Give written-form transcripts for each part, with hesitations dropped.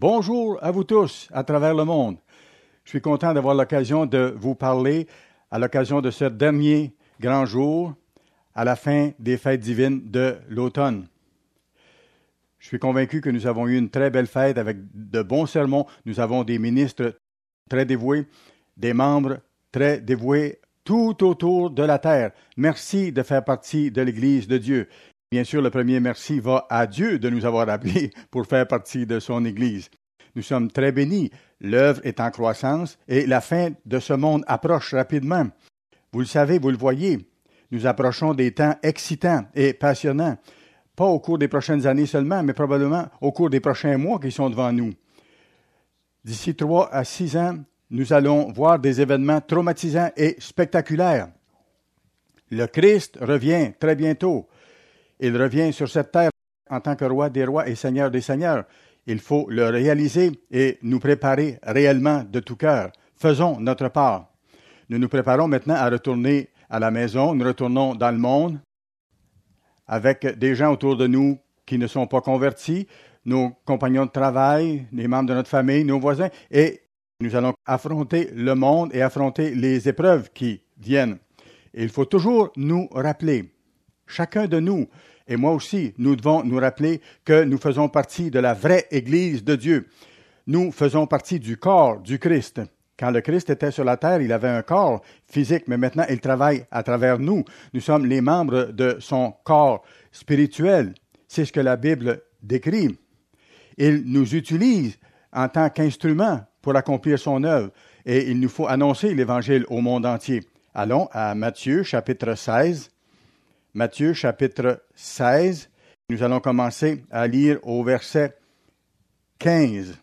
Bonjour à vous tous à travers le monde. Je suis content d'avoir l'occasion de vous parler à l'occasion de ce dernier grand jour à la fin des fêtes divines de l'automne. Je suis convaincu que nous avons eu une très belle fête avec de bons sermons. Nous avons des ministres très dévoués, des membres très dévoués tout autour de la terre. Merci de faire partie de l'Église de Dieu. Bien sûr, le premier merci va à Dieu de nous avoir appelés pour faire partie de son Église. Nous sommes très bénis. L'œuvre est en croissance et la fin de ce monde approche rapidement. Vous le savez, vous le voyez. Nous approchons des temps excitants et passionnants. Pas au cours des prochaines années seulement, mais probablement au cours des prochains mois qui sont devant nous. D'ici 3 à 6 ans, nous allons voir des événements traumatisants et spectaculaires. Le Christ revient très bientôt. Il revient sur cette terre en tant que roi des rois et seigneur des seigneurs. Il faut le réaliser et nous préparer réellement de tout cœur. Faisons notre part. Nous nous préparons maintenant à retourner à la maison. Nous retournons dans le monde avec des gens autour de nous qui ne sont pas convertis, nos compagnons de travail, les membres de notre famille, nos voisins, et nous allons affronter le monde et affronter les épreuves qui viennent. Et il faut toujours nous rappeler, chacun de nous, et moi aussi, nous devons nous rappeler que nous faisons partie de la vraie Église de Dieu. Nous faisons partie du corps du Christ. Quand le Christ était sur la terre, il avait un corps physique, mais maintenant, il travaille à travers nous. Nous sommes les membres de son corps spirituel. C'est ce que la Bible décrit. Il nous utilise en tant qu'instrument pour accomplir son œuvre. Et il nous faut annoncer l'Évangile au monde entier. Allons à Matthieu, chapitre 16. Matthieu, chapitre 16. Nous allons commencer à lire au verset 15.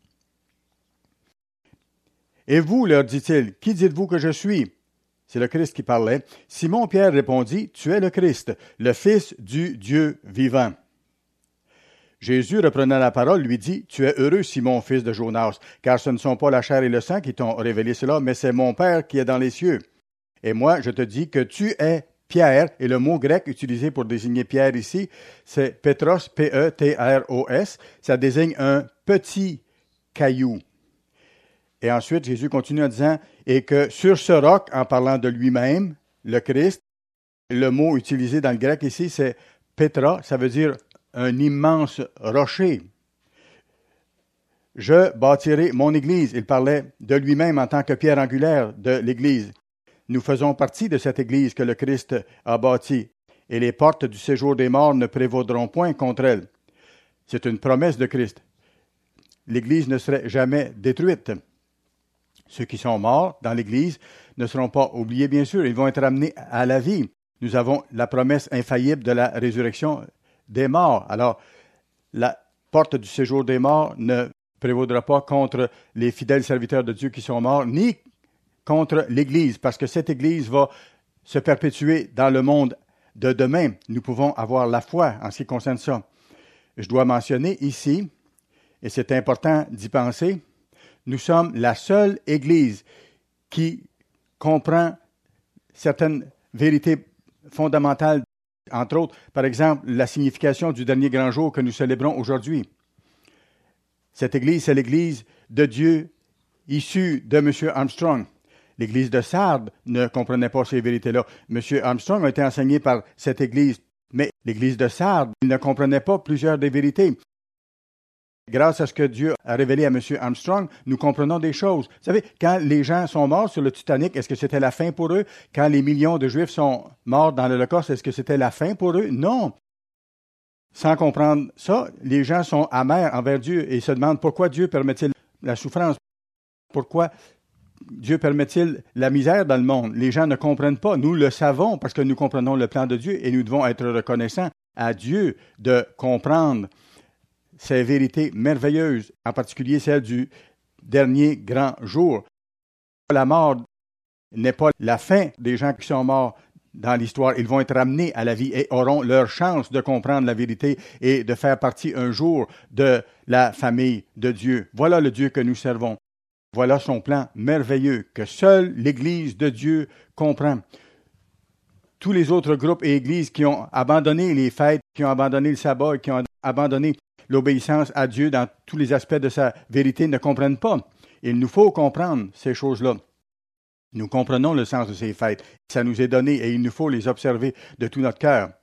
« Et vous, leur dit-il, qui dites-vous que je suis? » C'est le Christ qui parlait. Simon-Pierre répondit, « Tu es le Christ, le Fils du Dieu vivant. » Jésus, reprenant la parole, lui dit, « Tu es heureux, Simon, fils de Jonas, car ce ne sont pas la chair et le sang qui t'ont révélé cela, mais c'est mon Père qui est dans les cieux. Et moi, je te dis que tu es Pierre, et le mot grec utilisé pour désigner Pierre ici, c'est Petros, P-E-T-R-O-S. Ça désigne un petit caillou. Et ensuite, Jésus continue en disant, et que sur ce roc, en parlant de lui-même, le Christ, le mot utilisé dans le grec ici, c'est Petra, ça veut dire un immense rocher. Je bâtirai mon Église. Il parlait de lui-même en tant que pierre angulaire de l'Église. Nous faisons partie de cette Église que le Christ a bâtie, et les portes du séjour des morts ne prévaudront point contre elle. C'est une promesse de Christ. L'Église ne serait jamais détruite. Ceux qui sont morts dans l'Église ne seront pas oubliés, bien sûr. Ils vont être ramenés à la vie. Nous avons la promesse infaillible de la résurrection des morts. Alors, la porte du séjour des morts ne prévaudra pas contre les fidèles serviteurs de Dieu qui sont morts, ni contre l'Église, parce que cette Église va se perpétuer dans le monde de demain. Nous pouvons avoir la foi en ce qui concerne ça. Je dois mentionner ici, et c'est important d'y penser, nous sommes la seule Église qui comprend certaines vérités fondamentales, entre autres, par exemple, la signification du dernier grand jour que nous célébrons aujourd'hui. Cette Église, c'est l'Église de Dieu issue de M. Armstrong. L'Église de Sardes ne comprenait pas ces vérités-là. M. Armstrong a été enseigné par cette Église, mais l'Église de Sardes ne comprenait pas plusieurs des vérités. Grâce à ce que Dieu a révélé à M. Armstrong, nous comprenons des choses. Vous savez, quand les gens sont morts sur le Titanic, est-ce que c'était la fin pour eux? Quand les millions de Juifs sont morts dans l'Holocauste, est-ce que c'était la fin pour eux? Non. Sans comprendre ça, les gens sont amers envers Dieu et se demandent pourquoi Dieu permet-il la souffrance? Pourquoi Dieu permet-il la misère dans le monde? Les gens ne comprennent pas. Nous le savons parce que nous comprenons le plan de Dieu et nous devons être reconnaissants à Dieu de comprendre ces vérités merveilleuses, en particulier celle du dernier grand jour. La mort n'est pas la fin des gens qui sont morts dans l'histoire. Ils vont être ramenés à la vie et auront leur chance de comprendre la vérité et de faire partie un jour de la famille de Dieu. Voilà le Dieu que nous servons. Voilà son plan merveilleux que seule l'Église de Dieu comprend. Tous les autres groupes et églises qui ont abandonné les fêtes, qui ont abandonné le sabbat, qui ont abandonné l'obéissance à Dieu dans tous les aspects de sa vérité ne comprennent pas. Il nous faut comprendre ces choses-là. Nous comprenons le sens de ces fêtes. Ça nous est donné et il nous faut les observer de tout notre cœur.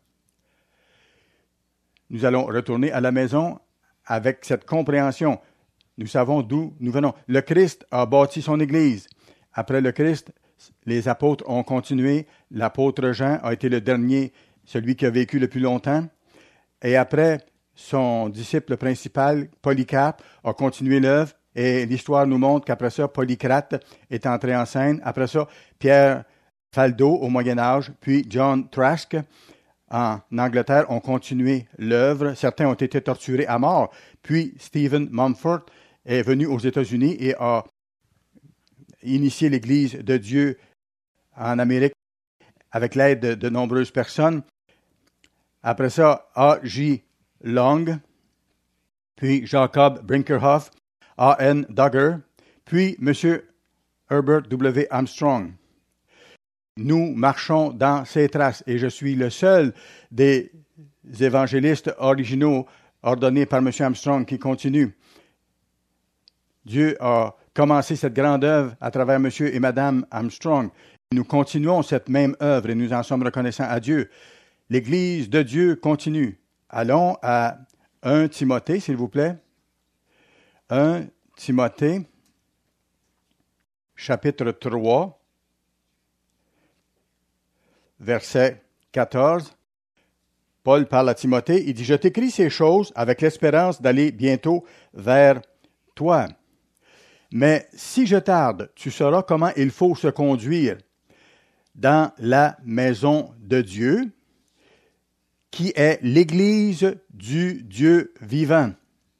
Nous allons retourner à la maison avec cette compréhension. Nous savons d'où nous venons. Le Christ a bâti son Église. Après le Christ, les apôtres ont continué. L'apôtre Jean a été le dernier, celui qui a vécu le plus longtemps. Et après, son disciple principal, Polycarpe, a continué l'œuvre. Et l'histoire nous montre qu'après ça, Polycrate est entré en scène. Après ça, Pierre Faldo au Moyen Âge, puis John Trask en Angleterre ont continué l'œuvre. Certains ont été torturés à mort. Puis Stephen Mumford est venu aux États-Unis et a initié l'Église de Dieu en Amérique avec l'aide de nombreuses personnes. Après ça, A.J. Long, puis Jacob Brinkerhoff, A.N. Duggar, puis M. Herbert W. Armstrong. Nous marchons dans ces traces et je suis le seul des évangélistes originaux ordonnés par M. Armstrong qui continue. Dieu a commencé cette grande œuvre à travers M. et Mme Armstrong. Nous continuons cette même œuvre et nous en sommes reconnaissants à Dieu. L'Église de Dieu continue. Allons à 1 Timothée, s'il vous plaît. 1 Timothée, chapitre 3, verset 14. Paul parle à Timothée, il dit « Je t'écris ces choses avec l'espérance d'aller bientôt vers toi. Mais si je tarde, tu sauras comment il faut se conduire dans la maison de Dieu, qui est l'Église du Dieu vivant. »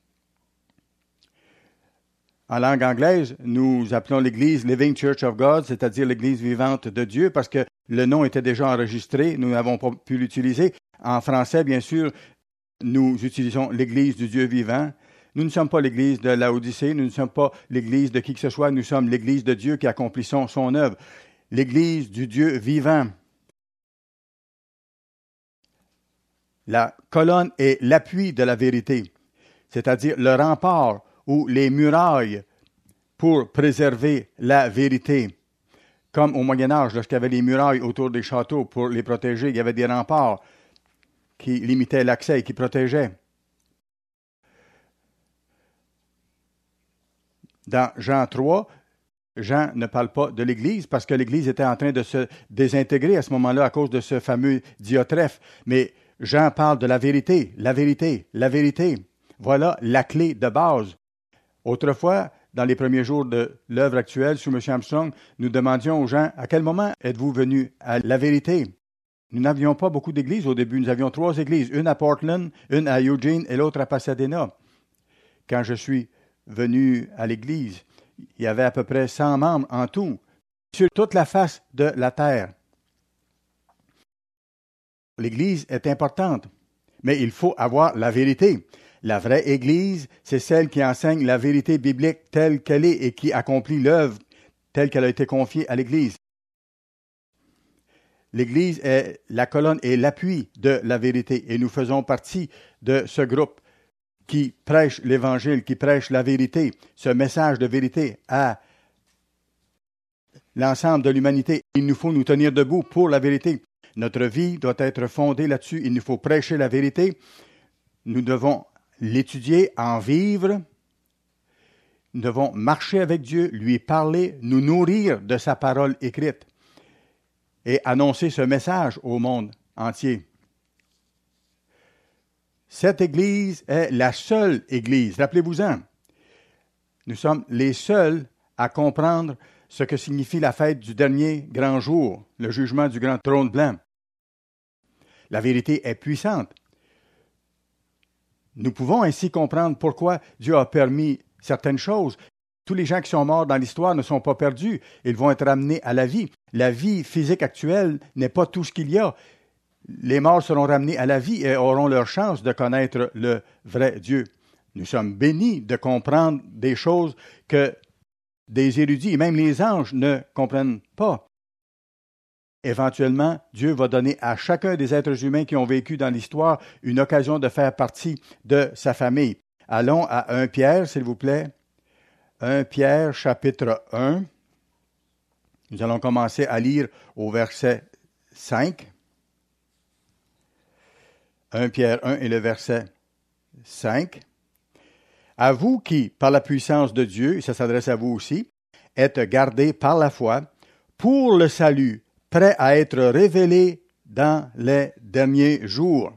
En langue anglaise, nous appelons l'Église Living Church of God, c'est-à-dire l'Église vivante de Dieu, parce que le nom était déjà enregistré, nous n'avons pas pu l'utiliser. En français, bien sûr, nous utilisons l'Église du Dieu vivant. Nous ne sommes pas l'Église de Laodicée, nous ne sommes pas l'Église de qui que ce soit, nous sommes l'Église de Dieu qui accomplit son œuvre. L'Église du Dieu vivant. La colonne est l'appui de la vérité, c'est-à-dire le rempart ou les murailles pour préserver la vérité. Comme au Moyen Âge, lorsqu'il y avait les murailles autour des châteaux pour les protéger, il y avait des remparts qui limitaient l'accès et qui protégeaient. Dans Jean 3, Jean ne parle pas de l'Église parce que l'Église était en train de se désintégrer à ce moment-là à cause de ce fameux Diotrephe. Mais Jean parle de la vérité, la vérité, la vérité. Voilà la clé de base. Autrefois, dans les premiers jours de l'œuvre actuelle sous M. Armstrong, nous demandions aux gens, à quel moment êtes-vous venus à la vérité? Nous n'avions pas beaucoup d'églises au début. Nous avions 3 églises, une à Portland, une à Eugene et l'autre à Pasadena. Quand je suis venu à l'église, il y avait à peu près 100 membres en tout, sur toute la face de la terre. L'église est importante, mais il faut avoir la vérité. La vraie Église, c'est celle qui enseigne la vérité biblique telle qu'elle est et qui accomplit l'œuvre telle qu'elle a été confiée à l'Église. L'Église est la colonne et l'appui de la vérité et nous faisons partie de ce groupe qui prêche l'Évangile, qui prêche la vérité, ce message de vérité à l'ensemble de l'humanité. Il nous faut nous tenir debout pour la vérité. Notre vie doit être fondée là-dessus. Il nous faut prêcher la vérité. Nous devons l'étudier, en vivre. Nous devons marcher avec Dieu, lui parler, nous nourrir de sa parole écrite et annoncer ce message au monde entier. Cette Église est la seule Église. Rappelez-vous-en. Nous sommes les seuls à comprendre ce que signifie la fête du dernier grand jour, le jugement du grand trône blanc. La vérité est puissante. Nous pouvons ainsi comprendre pourquoi Dieu a permis certaines choses. Tous les gens qui sont morts dans l'histoire ne sont pas perdus. Ils vont être ramenés à la vie. La vie physique actuelle n'est pas tout ce qu'il y a. Les morts seront ramenés à la vie et auront leur chance de connaître le vrai Dieu. Nous sommes bénis de comprendre des choses que des érudits et même les anges ne comprennent pas. Éventuellement, Dieu va donner à chacun des êtres humains qui ont vécu dans l'histoire une occasion de faire partie de sa famille. Allons à 1 Pierre, s'il vous plaît. 1 Pierre, chapitre 1. Nous allons commencer à lire au verset 5. 1 Pierre 1 et le verset 5. À vous qui, par la puissance de Dieu, et ça s'adresse à vous aussi, êtes gardés par la foi pour le salut, prêt à être révélé dans les derniers jours.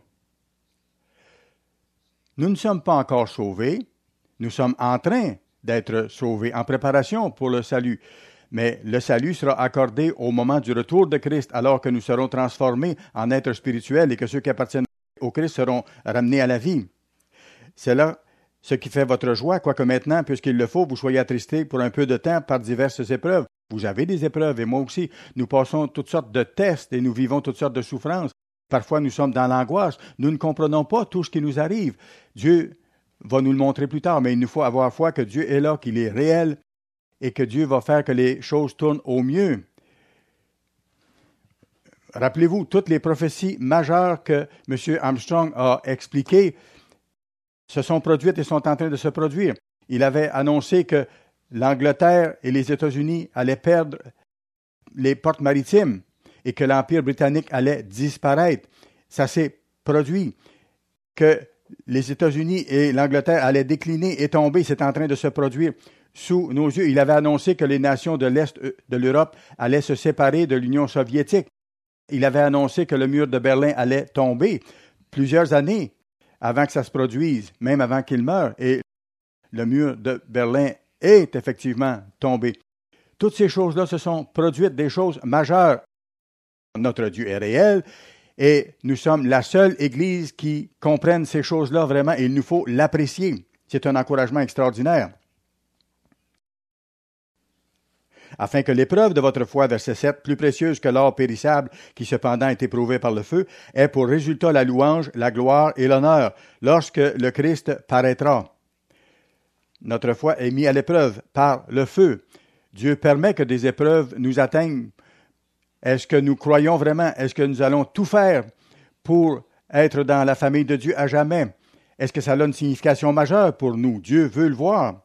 Nous ne sommes pas encore sauvés, nous sommes en train d'être sauvés, en préparation pour le salut. Mais le salut sera accordé au moment du retour de Christ, alors que nous serons transformés en êtres spirituels et que ceux qui appartiennent au Christ seront ramenés à la vie. C'est là ce qui fait votre joie, quoique maintenant, puisqu'il le faut, vous soyez attristés pour un peu de temps par diverses épreuves. Vous avez des épreuves, et moi aussi. Nous passons toutes sortes de tests et nous vivons toutes sortes de souffrances. Parfois, nous sommes dans l'angoisse. Nous ne comprenons pas tout ce qui nous arrive. Dieu va nous le montrer plus tard, mais il nous faut avoir foi que Dieu est là, qu'il est réel et que Dieu va faire que les choses tournent au mieux. Rappelez-vous, toutes les prophéties majeures que M. Armstrong a expliquées se sont produites et sont en train de se produire. Il avait annoncé que l'Angleterre et les États-Unis allaient perdre les portes maritimes et que l'Empire britannique allait disparaître. Ça s'est produit. Que les États-Unis et l'Angleterre allaient décliner et tomber, c'est en train de se produire sous nos yeux. Il avait annoncé que les nations de l'Est de l'Europe allaient se séparer de l'Union soviétique. Il avait annoncé que le mur de Berlin allait tomber plusieurs années avant que ça se produise, même avant qu'il meure. Et le mur de Berlin est effectivement tombé. Toutes ces choses-là se sont produites, des choses majeures. Notre Dieu est réel et nous sommes la seule Église qui comprenne ces choses-là vraiment et il nous faut l'apprécier. C'est un encouragement extraordinaire. Afin que l'épreuve de votre foi, verset 7, plus précieuse que l'or périssable, qui cependant est éprouvé par le feu, ait pour résultat la louange, la gloire et l'honneur, lorsque le Christ paraîtra. Notre foi est mise à l'épreuve par le feu. Dieu permet que des épreuves nous atteignent. Est-ce que nous croyons vraiment? Est-ce que nous allons tout faire pour être dans la famille de Dieu à jamais? Est-ce que ça a une signification majeure pour nous? Dieu veut le voir.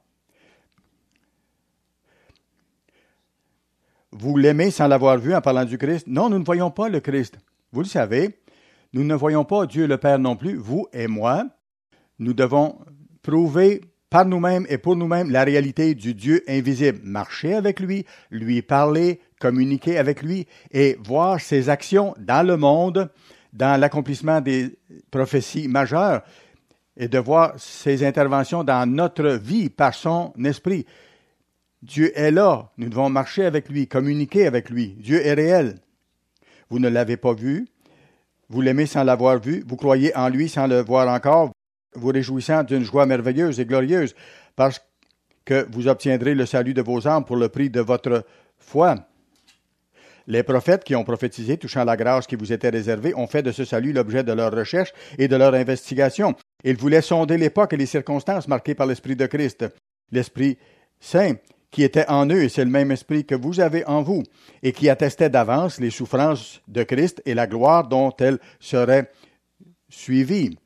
Vous l'aimez sans l'avoir vu en parlant du Christ? Non, nous ne voyons pas le Christ. Vous le savez, nous ne voyons pas Dieu le Père non plus, vous et moi. Nous devons prouver par nous-mêmes et pour nous-mêmes la réalité du Dieu invisible. Marcher avec lui, lui parler, communiquer avec lui et voir ses actions dans le monde, dans l'accomplissement des prophéties majeures et de voir ses interventions dans notre vie par son esprit. Dieu est là, nous devons marcher avec lui, communiquer avec lui. Dieu est réel. Vous ne l'avez pas vu, vous l'aimez sans l'avoir vu, vous croyez en lui sans le voir encore, vous réjouissant d'une joie merveilleuse et glorieuse, parce que vous obtiendrez le salut de vos âmes pour le prix de votre foi. Les prophètes qui ont prophétisé touchant la grâce qui vous était réservée ont fait de ce salut l'objet de leur recherche et de leur investigation. Ils voulaient sonder l'époque et les circonstances marquées par l'Esprit de Christ, l'Esprit Saint, qui était en eux, et c'est le même esprit que vous avez en vous, et qui attestait d'avance les souffrances de Christ et la gloire dont elles seraient suivies.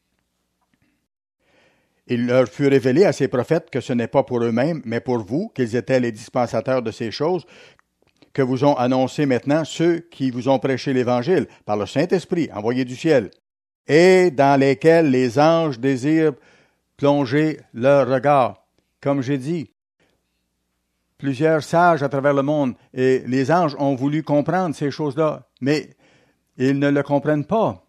Il leur fut révélé à ces prophètes que ce n'est pas pour eux-mêmes, mais pour vous, qu'ils étaient les dispensateurs de ces choses, que vous ont annoncé maintenant ceux qui vous ont prêché l'Évangile, par le Saint-Esprit envoyé du ciel, et dans lesquels les anges désirent plonger leur regard. Comme j'ai dit, plusieurs sages à travers le monde, et les anges ont voulu comprendre ces choses-là, mais ils ne le comprennent pas.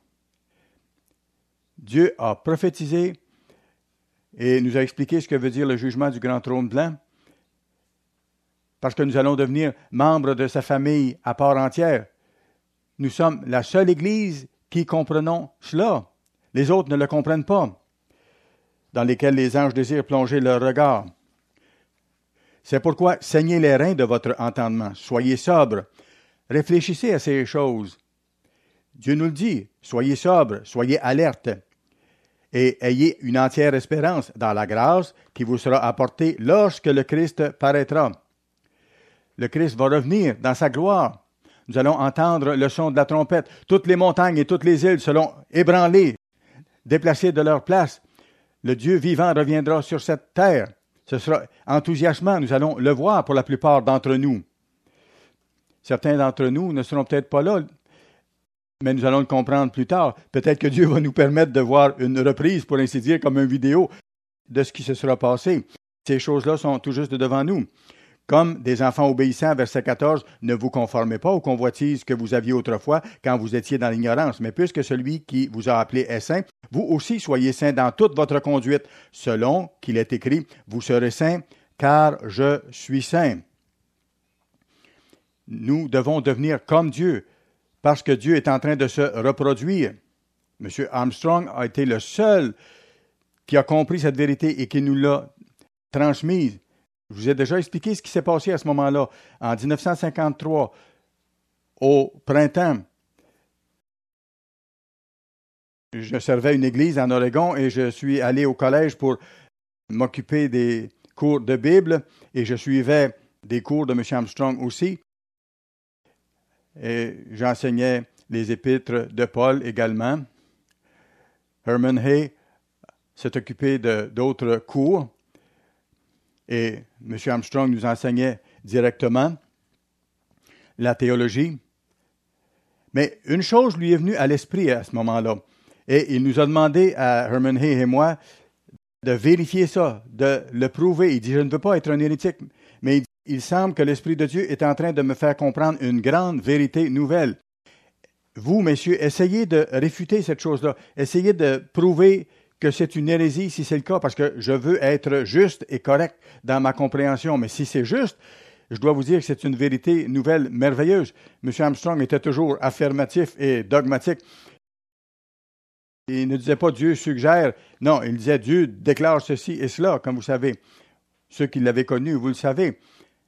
Dieu a prophétisé et nous a expliqué ce que veut dire le jugement du grand trône blanc, parce que nous allons devenir membres de sa famille à part entière. Nous sommes la seule Église qui comprenons cela. Les autres ne le comprennent pas, dans lesquels les anges désirent plonger leur regard. C'est pourquoi saignez les reins de votre entendement, soyez sobres, réfléchissez à ces choses. Dieu nous le dit, soyez sobres, soyez alertes, et ayez une entière espérance dans la grâce qui vous sera apportée lorsque le Christ paraîtra. Le Christ va revenir dans sa gloire. Nous allons entendre le son de la trompette. Toutes les montagnes et toutes les îles seront ébranlées, déplacées de leur place. Le Dieu vivant reviendra sur cette terre. Ce sera enthousiasmant. Nous allons le voir pour la plupart d'entre nous. Certains d'entre nous ne seront peut-être pas là, mais nous allons le comprendre plus tard. Peut-être que Dieu va nous permettre de voir une reprise, pour ainsi dire, comme une vidéo de ce qui se sera passé. Ces choses-là sont tout juste devant nous. Comme des enfants obéissants, verset 14, ne vous conformez pas aux convoitises que vous aviez autrefois quand vous étiez dans l'ignorance, mais puisque celui qui vous a appelé est saint, vous aussi soyez saints dans toute votre conduite, selon qu'il est écrit, vous serez saints, car je suis saint. Nous devons devenir comme Dieu, parce que Dieu est en train de se reproduire. M. Armstrong a été le seul qui a compris cette vérité et qui nous l'a transmise. Je vous ai déjà expliqué ce qui s'est passé à ce moment-là. En 1953, au printemps, je servais une église en Oregon et je suis allé au collège pour m'occuper des cours de Bible et je suivais des cours de M. Armstrong aussi. Et j'enseignais les épîtres de Paul également. Herman Hay s'est occupé d'autres cours. Et M. Armstrong nous enseignait directement la théologie. Mais une chose lui est venue à l'esprit à ce moment-là. Et il nous a demandé à Herman Hay et moi de vérifier ça, de le prouver. Il dit, je ne veux pas être un hérétique, mais il semble que l'Esprit de Dieu est en train de me faire comprendre une grande vérité nouvelle. Vous, messieurs, essayez de réfuter cette chose-là. Essayez de prouver que c'est une hérésie si c'est le cas, parce que je veux être juste et correct dans ma compréhension. Mais si c'est juste, je dois vous dire que c'est une vérité nouvelle, merveilleuse. M. Armstrong était toujours affirmatif et dogmatique. Il ne disait pas « Dieu suggère ». Non, il disait « Dieu déclare ceci et cela », comme vous savez. Ceux qui l'avaient connu, vous le savez.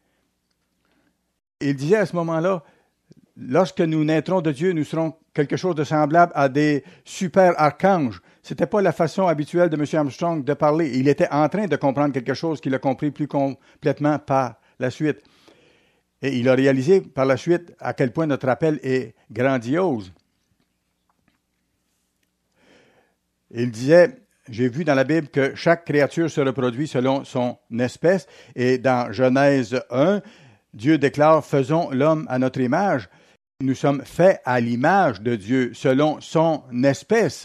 Il disait à ce moment-là, lorsque nous naîtrons de Dieu, nous serons quelque chose de semblable à des super archanges. Ce n'était pas la façon habituelle de M. Armstrong de parler. Il était en train de comprendre quelque chose qu'il a compris plus complètement par la suite. Et il a réalisé par la suite à quel point notre appel est grandiose. Il disait, j'ai vu dans la Bible que chaque créature se reproduit selon son espèce. Et dans Genèse 1, Dieu déclare, faisons l'homme à notre image. Nous sommes faits à l'image de Dieu, selon son espèce.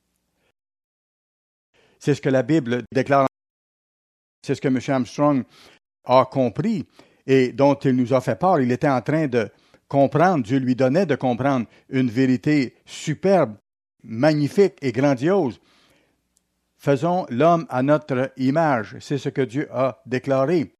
C'est ce que la Bible déclare. C'est ce que M. Armstrong a compris et dont il nous a fait part. Il était en train de comprendre, Dieu lui donnait de comprendre une vérité superbe, magnifique et grandiose. Faisons l'homme à notre image. C'est ce que Dieu a déclaré.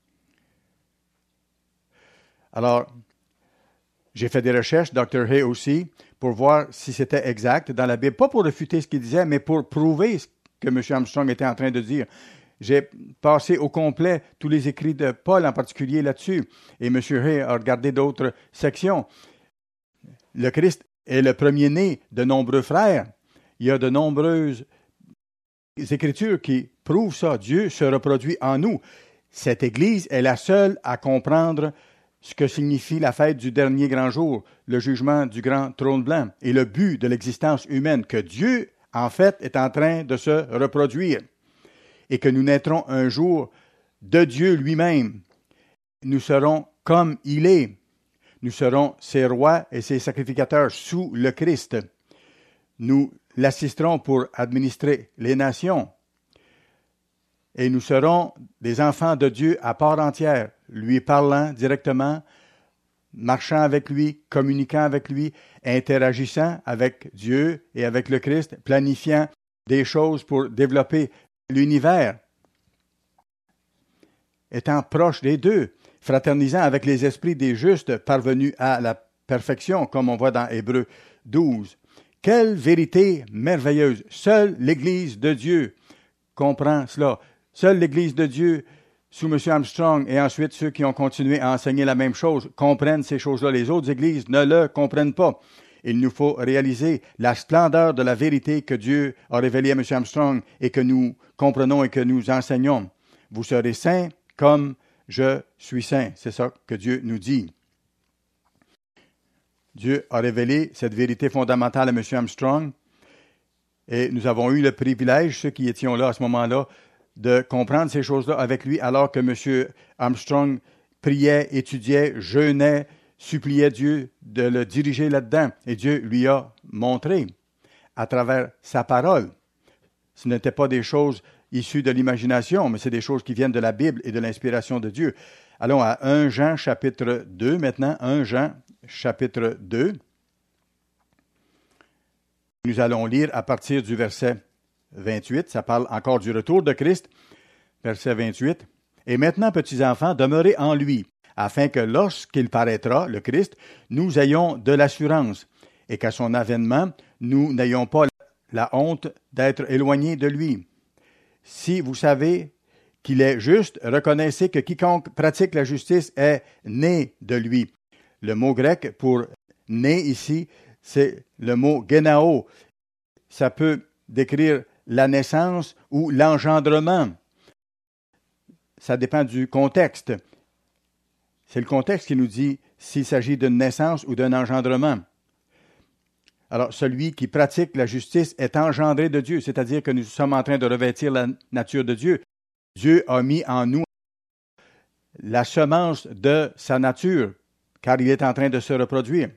Alors, j'ai fait des recherches, Dr. Hay aussi, pour voir si c'était exact dans la Bible. Pas pour réfuter ce qu'il disait, mais pour prouver ce que M. Armstrong était en train de dire. J'ai passé au complet tous les écrits de Paul en particulier là-dessus. Et M. Hay a regardé d'autres sections. Le Christ est le premier-né de nombreux frères. Il y a de nombreuses écritures qui prouvent ça. Dieu se reproduit en nous. Cette Église est la seule à comprendre ce que signifie la fête du dernier grand jour, le jugement du grand trône blanc et le but de l'existence humaine, que Dieu, en fait, est en train de se reproduire et que nous naîtrons un jour de Dieu lui-même. Nous serons comme il est. Nous serons ses rois et ses sacrificateurs sous le Christ. Nous l'assisterons pour administrer les nations. Et nous serons des enfants de Dieu à part entière, lui parlant directement, marchant avec lui, communiquant avec lui, interagissant avec Dieu et avec le Christ, planifiant des choses pour développer l'univers, étant proche des deux, fraternisant avec les esprits des justes parvenus à la perfection, comme on voit dans Hébreux 12. Quelle vérité merveilleuse! Seule l'Église de Dieu comprend cela. Seule l'Église de Dieu, sous M. Armstrong, et ensuite ceux qui ont continué à enseigner la même chose, comprennent ces choses-là. Les autres églises ne le comprennent pas. Il nous faut réaliser la splendeur de la vérité que Dieu a révélée à M. Armstrong et que nous comprenons et que nous enseignons. Vous serez saints comme je suis saint. C'est ça que Dieu nous dit. Dieu a révélé cette vérité fondamentale à M. Armstrong et nous avons eu le privilège, ceux qui étions là à ce moment-là, de comprendre ces choses-là avec lui alors que M. Armstrong priait, étudiait, jeûnait, suppliait Dieu de le diriger là-dedans. Et Dieu lui a montré à travers sa parole. Ce n'étaient pas des choses issues de l'imagination, mais c'est des choses qui viennent de la Bible et de l'inspiration de Dieu. Allons à 1 Jean chapitre 2 maintenant. 1 Jean chapitre 2. Nous allons lire à partir du verset 28. Ça parle encore du retour de Christ. Verset 28. Et maintenant, petits enfants, demeurez en lui, afin que lorsqu'il paraîtra, le Christ, nous ayons de l'assurance, et qu'à son avènement, nous n'ayons pas la honte d'être éloignés de lui. Si vous savez qu'il est juste, reconnaissez que quiconque pratique la justice est né de lui. Le mot grec pour né ici, c'est le mot genao. Ça peut décrire la naissance ou l'engendrement. Ça dépend du contexte. C'est le contexte qui nous dit s'il s'agit d'une naissance ou d'un engendrement. Alors, celui qui pratique la justice est engendré de Dieu, c'est-à-dire que nous sommes en train de revêtir la nature de Dieu. Dieu a mis en nous la semence de sa nature, car il est en train de se reproduire.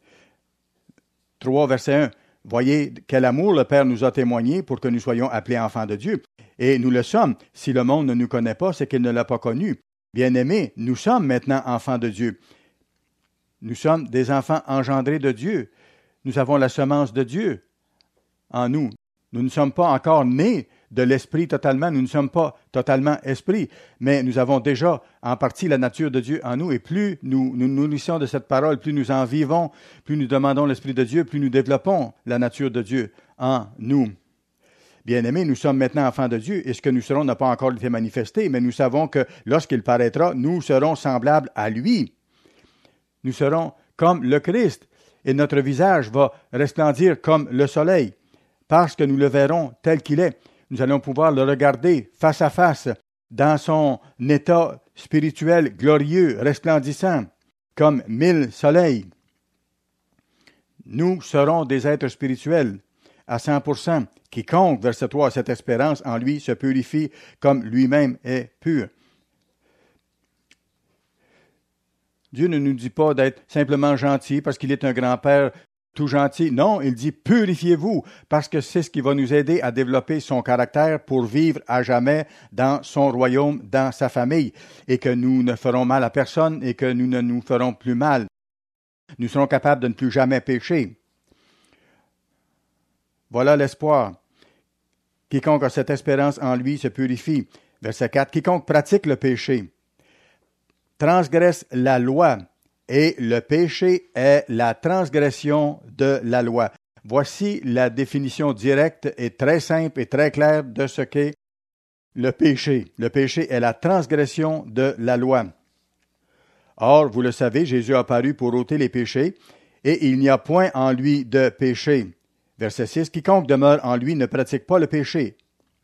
3, verset 1. Voyez quel amour le Père nous a témoigné pour que nous soyons appelés enfants de Dieu. Et nous le sommes. Si le monde ne nous connaît pas, c'est qu'il ne l'a pas connu. Bien-aimés, nous sommes maintenant enfants de Dieu. Nous sommes des enfants engendrés de Dieu. Nous avons la semence de Dieu en nous. Nous ne sommes pas encore nés de l'Esprit totalement. Nous ne sommes pas totalement Esprit, mais nous avons déjà en partie la nature de Dieu en nous. Et plus nous nous nourrissons de cette parole, plus nous en vivons, plus nous demandons l'Esprit de Dieu, plus nous développons la nature de Dieu en nous. Bien-aimés, nous sommes maintenant enfants de Dieu, et ce que nous serons n'a pas encore été manifesté, mais nous savons que lorsqu'il paraîtra, nous serons semblables à lui. Nous serons comme le Christ, et notre visage va resplendir comme le soleil, parce que nous le verrons tel qu'il est. Nous allons pouvoir le regarder face à face, dans son état spirituel glorieux, resplendissant, comme 1000 soleils. Nous serons des êtres spirituels à 100%. Quiconque, verset 3, a cette espérance en lui se purifie comme lui-même est pur. Dieu ne nous dit pas d'être simplement gentil parce qu'il est un grand-père tout gentil. Non, il dit purifiez-vous parce que c'est ce qui va nous aider à développer son caractère pour vivre à jamais dans son royaume, dans sa famille, et que nous ne ferons mal à personne et que nous ne nous ferons plus mal. Nous serons capables de ne plus jamais pécher. Voilà l'espoir. Quiconque a cette espérance en lui se purifie. Verset 4. Quiconque pratique le péché transgresse la loi, et le péché est la transgression de la loi. Voici la définition directe et très simple et très claire de ce qu'est le péché. Le péché est la transgression de la loi. Or, vous le savez, Jésus a apparu pour ôter les péchés, et il n'y a point en lui de péché. Verset 6. Quiconque demeure en lui ne pratique pas le péché.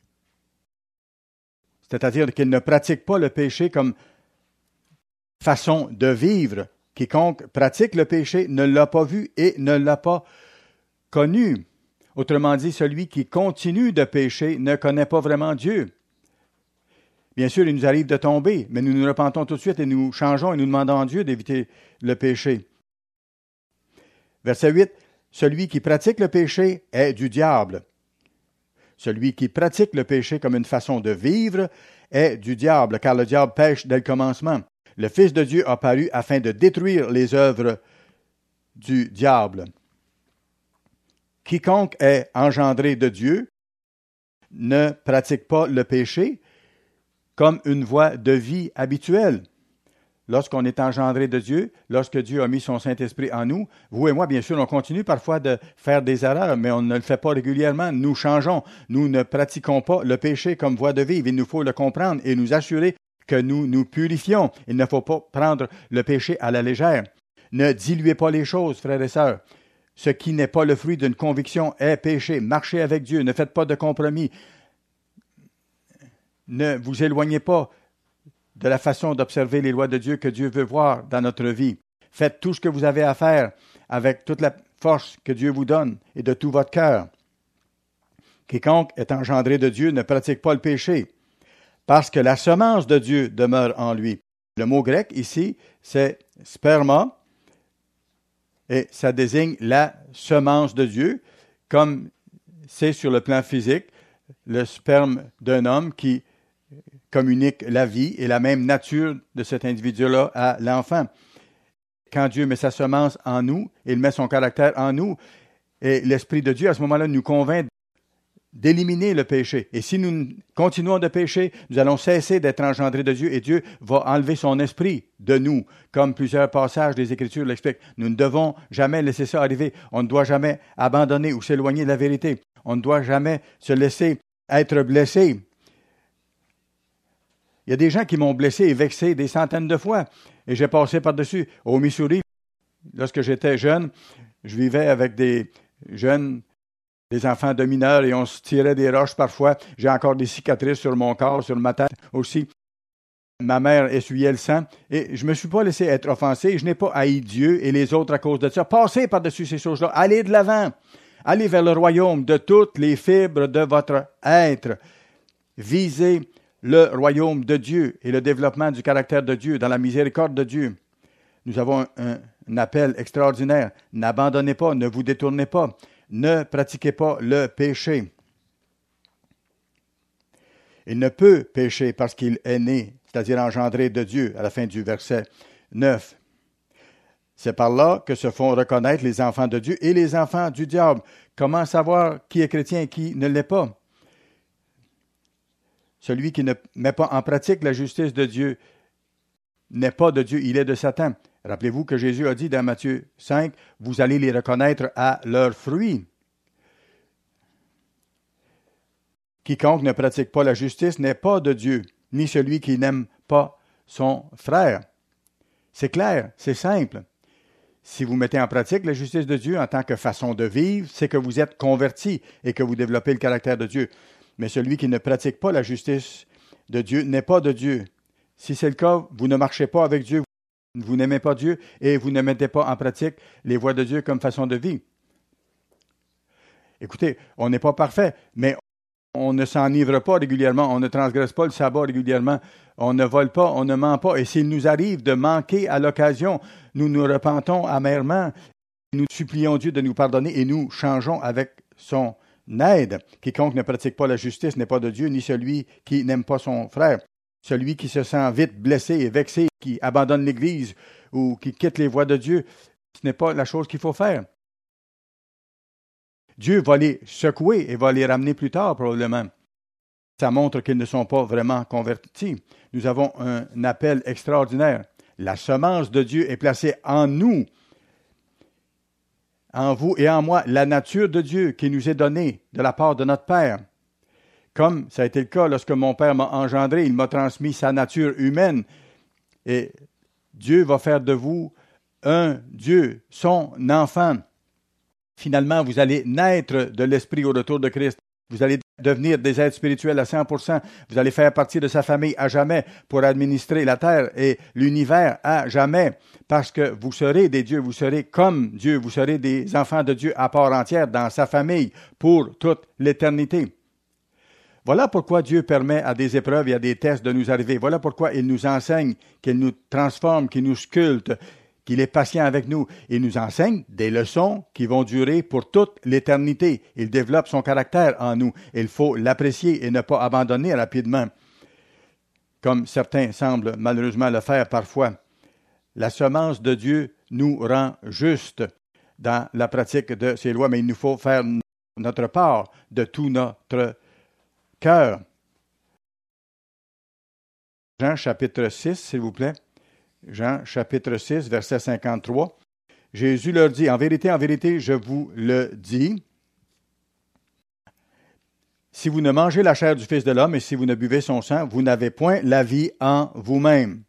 C'est-à-dire qu'il ne pratique pas le péché comme façon de vivre. Quiconque pratique le péché ne l'a pas vu et ne l'a pas connu. Autrement dit, celui qui continue de pécher ne connaît pas vraiment Dieu. Bien sûr, il nous arrive de tomber, mais nous nous repentons tout de suite et nous changeons et nous demandons à Dieu d'éviter le péché. Verset 8. Celui qui pratique le péché est du diable. Celui qui pratique le péché comme une façon de vivre est du diable, car le diable pêche dès le commencement. Le Fils de Dieu a paru afin de détruire les œuvres du diable. Quiconque est engendré de Dieu ne pratique pas le péché comme une voie de vie habituelle. Lorsqu'on est engendré de Dieu, lorsque Dieu a mis son Saint-Esprit en nous, vous et moi, bien sûr, on continue parfois de faire des erreurs, mais on ne le fait pas régulièrement. Nous changeons. Nous ne pratiquons pas le péché comme voie de vivre. Il nous faut le comprendre et nous assurer que nous nous purifions. Il ne faut pas prendre le péché à la légère. Ne diluez pas les choses, frères et sœurs. Ce qui n'est pas le fruit d'une conviction est péché. Marchez avec Dieu. Ne faites pas de compromis. Ne vous éloignez pas de la façon d'observer les lois de Dieu que Dieu veut voir dans notre vie. Faites tout ce que vous avez à faire avec toute la force que Dieu vous donne et de tout votre cœur. Quiconque est engendré de Dieu ne pratique pas le péché, parce que la semence de Dieu demeure en lui. Le mot grec ici, c'est sperma, et ça désigne la semence de Dieu, comme c'est sur le plan physique, le sperme d'un homme qui communique la vie et la même nature de cet individu-là à l'enfant. Quand Dieu met sa semence en nous, il met son caractère en nous, et l'Esprit de Dieu, à ce moment-là, nous convainc d'éliminer le péché. Et si nous continuons de pécher, nous allons cesser d'être engendrés de Dieu et Dieu va enlever son esprit de nous, comme plusieurs passages des Écritures l'expliquent. Nous ne devons jamais laisser ça arriver. On ne doit jamais abandonner ou s'éloigner de la vérité. On ne doit jamais se laisser être blessé. Il y a des gens qui m'ont blessé et vexé des centaines de fois. Et j'ai passé par-dessus. Au Missouri, lorsque j'étais jeune, je vivais avec des jeunes, des enfants de mineurs, et on se tirait des roches parfois. J'ai encore des cicatrices sur mon corps, sur ma tête aussi. Ma mère essuyait le sang, et je ne me suis pas laissé être offensé. Je n'ai pas haï Dieu et les autres à cause de ça. Passez par-dessus ces choses-là. Allez de l'avant. Allez vers le royaume de toutes les fibres de votre être. Visez le royaume de Dieu et le développement du caractère de Dieu dans la miséricorde de Dieu. Nous avons un appel extraordinaire. N'abandonnez pas, ne vous détournez pas. Ne pratiquez pas le péché. Il ne peut pécher parce qu'il est né, c'est-à-dire engendré de Dieu, à la fin du verset 9. C'est par là que se font reconnaître les enfants de Dieu et les enfants du diable. Comment savoir qui est chrétien et qui ne l'est pas? Celui qui ne met pas en pratique la justice de Dieu n'est pas de Dieu, il est de Satan. Rappelez-vous que Jésus a dit dans Matthieu 5, « Vous allez les reconnaître à leurs fruits. » Quiconque ne pratique pas la justice n'est pas de Dieu, ni celui qui n'aime pas son frère. C'est clair, c'est simple. Si vous mettez en pratique la justice de Dieu en tant que façon de vivre, c'est que vous êtes converti et que vous développez le caractère de Dieu. Mais celui qui ne pratique pas la justice de Dieu n'est pas de Dieu. Si c'est le cas, vous ne marchez pas avec Dieu, vous n'aimez pas Dieu et vous ne mettez pas en pratique les voies de Dieu comme façon de vie. Écoutez, on n'est pas parfait, mais on ne s'enivre pas régulièrement, on ne transgresse pas le sabbat régulièrement, on ne vole pas, on ne ment pas. Et s'il nous arrive de manquer à l'occasion, nous nous repentons amèrement, nous supplions Dieu de nous pardonner et nous changeons avec son aide. Quiconque ne pratique pas la justice n'est pas de Dieu, ni celui qui n'aime pas son frère. Celui qui se sent vite blessé et vexé, qui abandonne l'Église ou qui quitte les voies de Dieu, ce n'est pas la chose qu'il faut faire. Dieu va les secouer et va les ramener plus tard probablement. Ça montre qu'ils ne sont pas vraiment convertis. Nous avons un appel extraordinaire. La semence de Dieu est placée en nous, en vous et en moi, la nature de Dieu qui nous est donnée de la part de notre Père. Comme ça a été le cas lorsque mon Père m'a engendré, il m'a transmis sa nature humaine. Et Dieu va faire de vous un Dieu, son enfant. Finalement, vous allez naître de l'Esprit au retour de Christ. Vous allez devenir des êtres spirituels à 100%. Vous allez faire partie de sa famille à jamais pour administrer la terre et l'univers à jamais. Parce que vous serez des dieux, vous serez comme Dieu, vous serez des enfants de Dieu à part entière dans sa famille pour toute l'éternité. Voilà pourquoi Dieu permet à des épreuves et à des tests de nous arriver. Voilà pourquoi il nous enseigne, qu'il nous transforme, qu'il nous sculpte, qu'il est patient avec nous. Il nous enseigne des leçons qui vont durer pour toute l'éternité. Il développe son caractère en nous. Il faut l'apprécier et ne pas abandonner rapidement, comme certains semblent malheureusement le faire parfois. La semence de Dieu nous rend justes dans la pratique de ses lois, mais il nous faut faire notre part de tout notre cœur. Jean chapitre 6, s'il vous plaît. Jean chapitre 6, verset 53. Jésus leur dit, en vérité, je vous le dis, si vous ne mangez la chair du Fils de l'homme et si vous ne buvez son sang, vous n'avez point la vie en vous-même.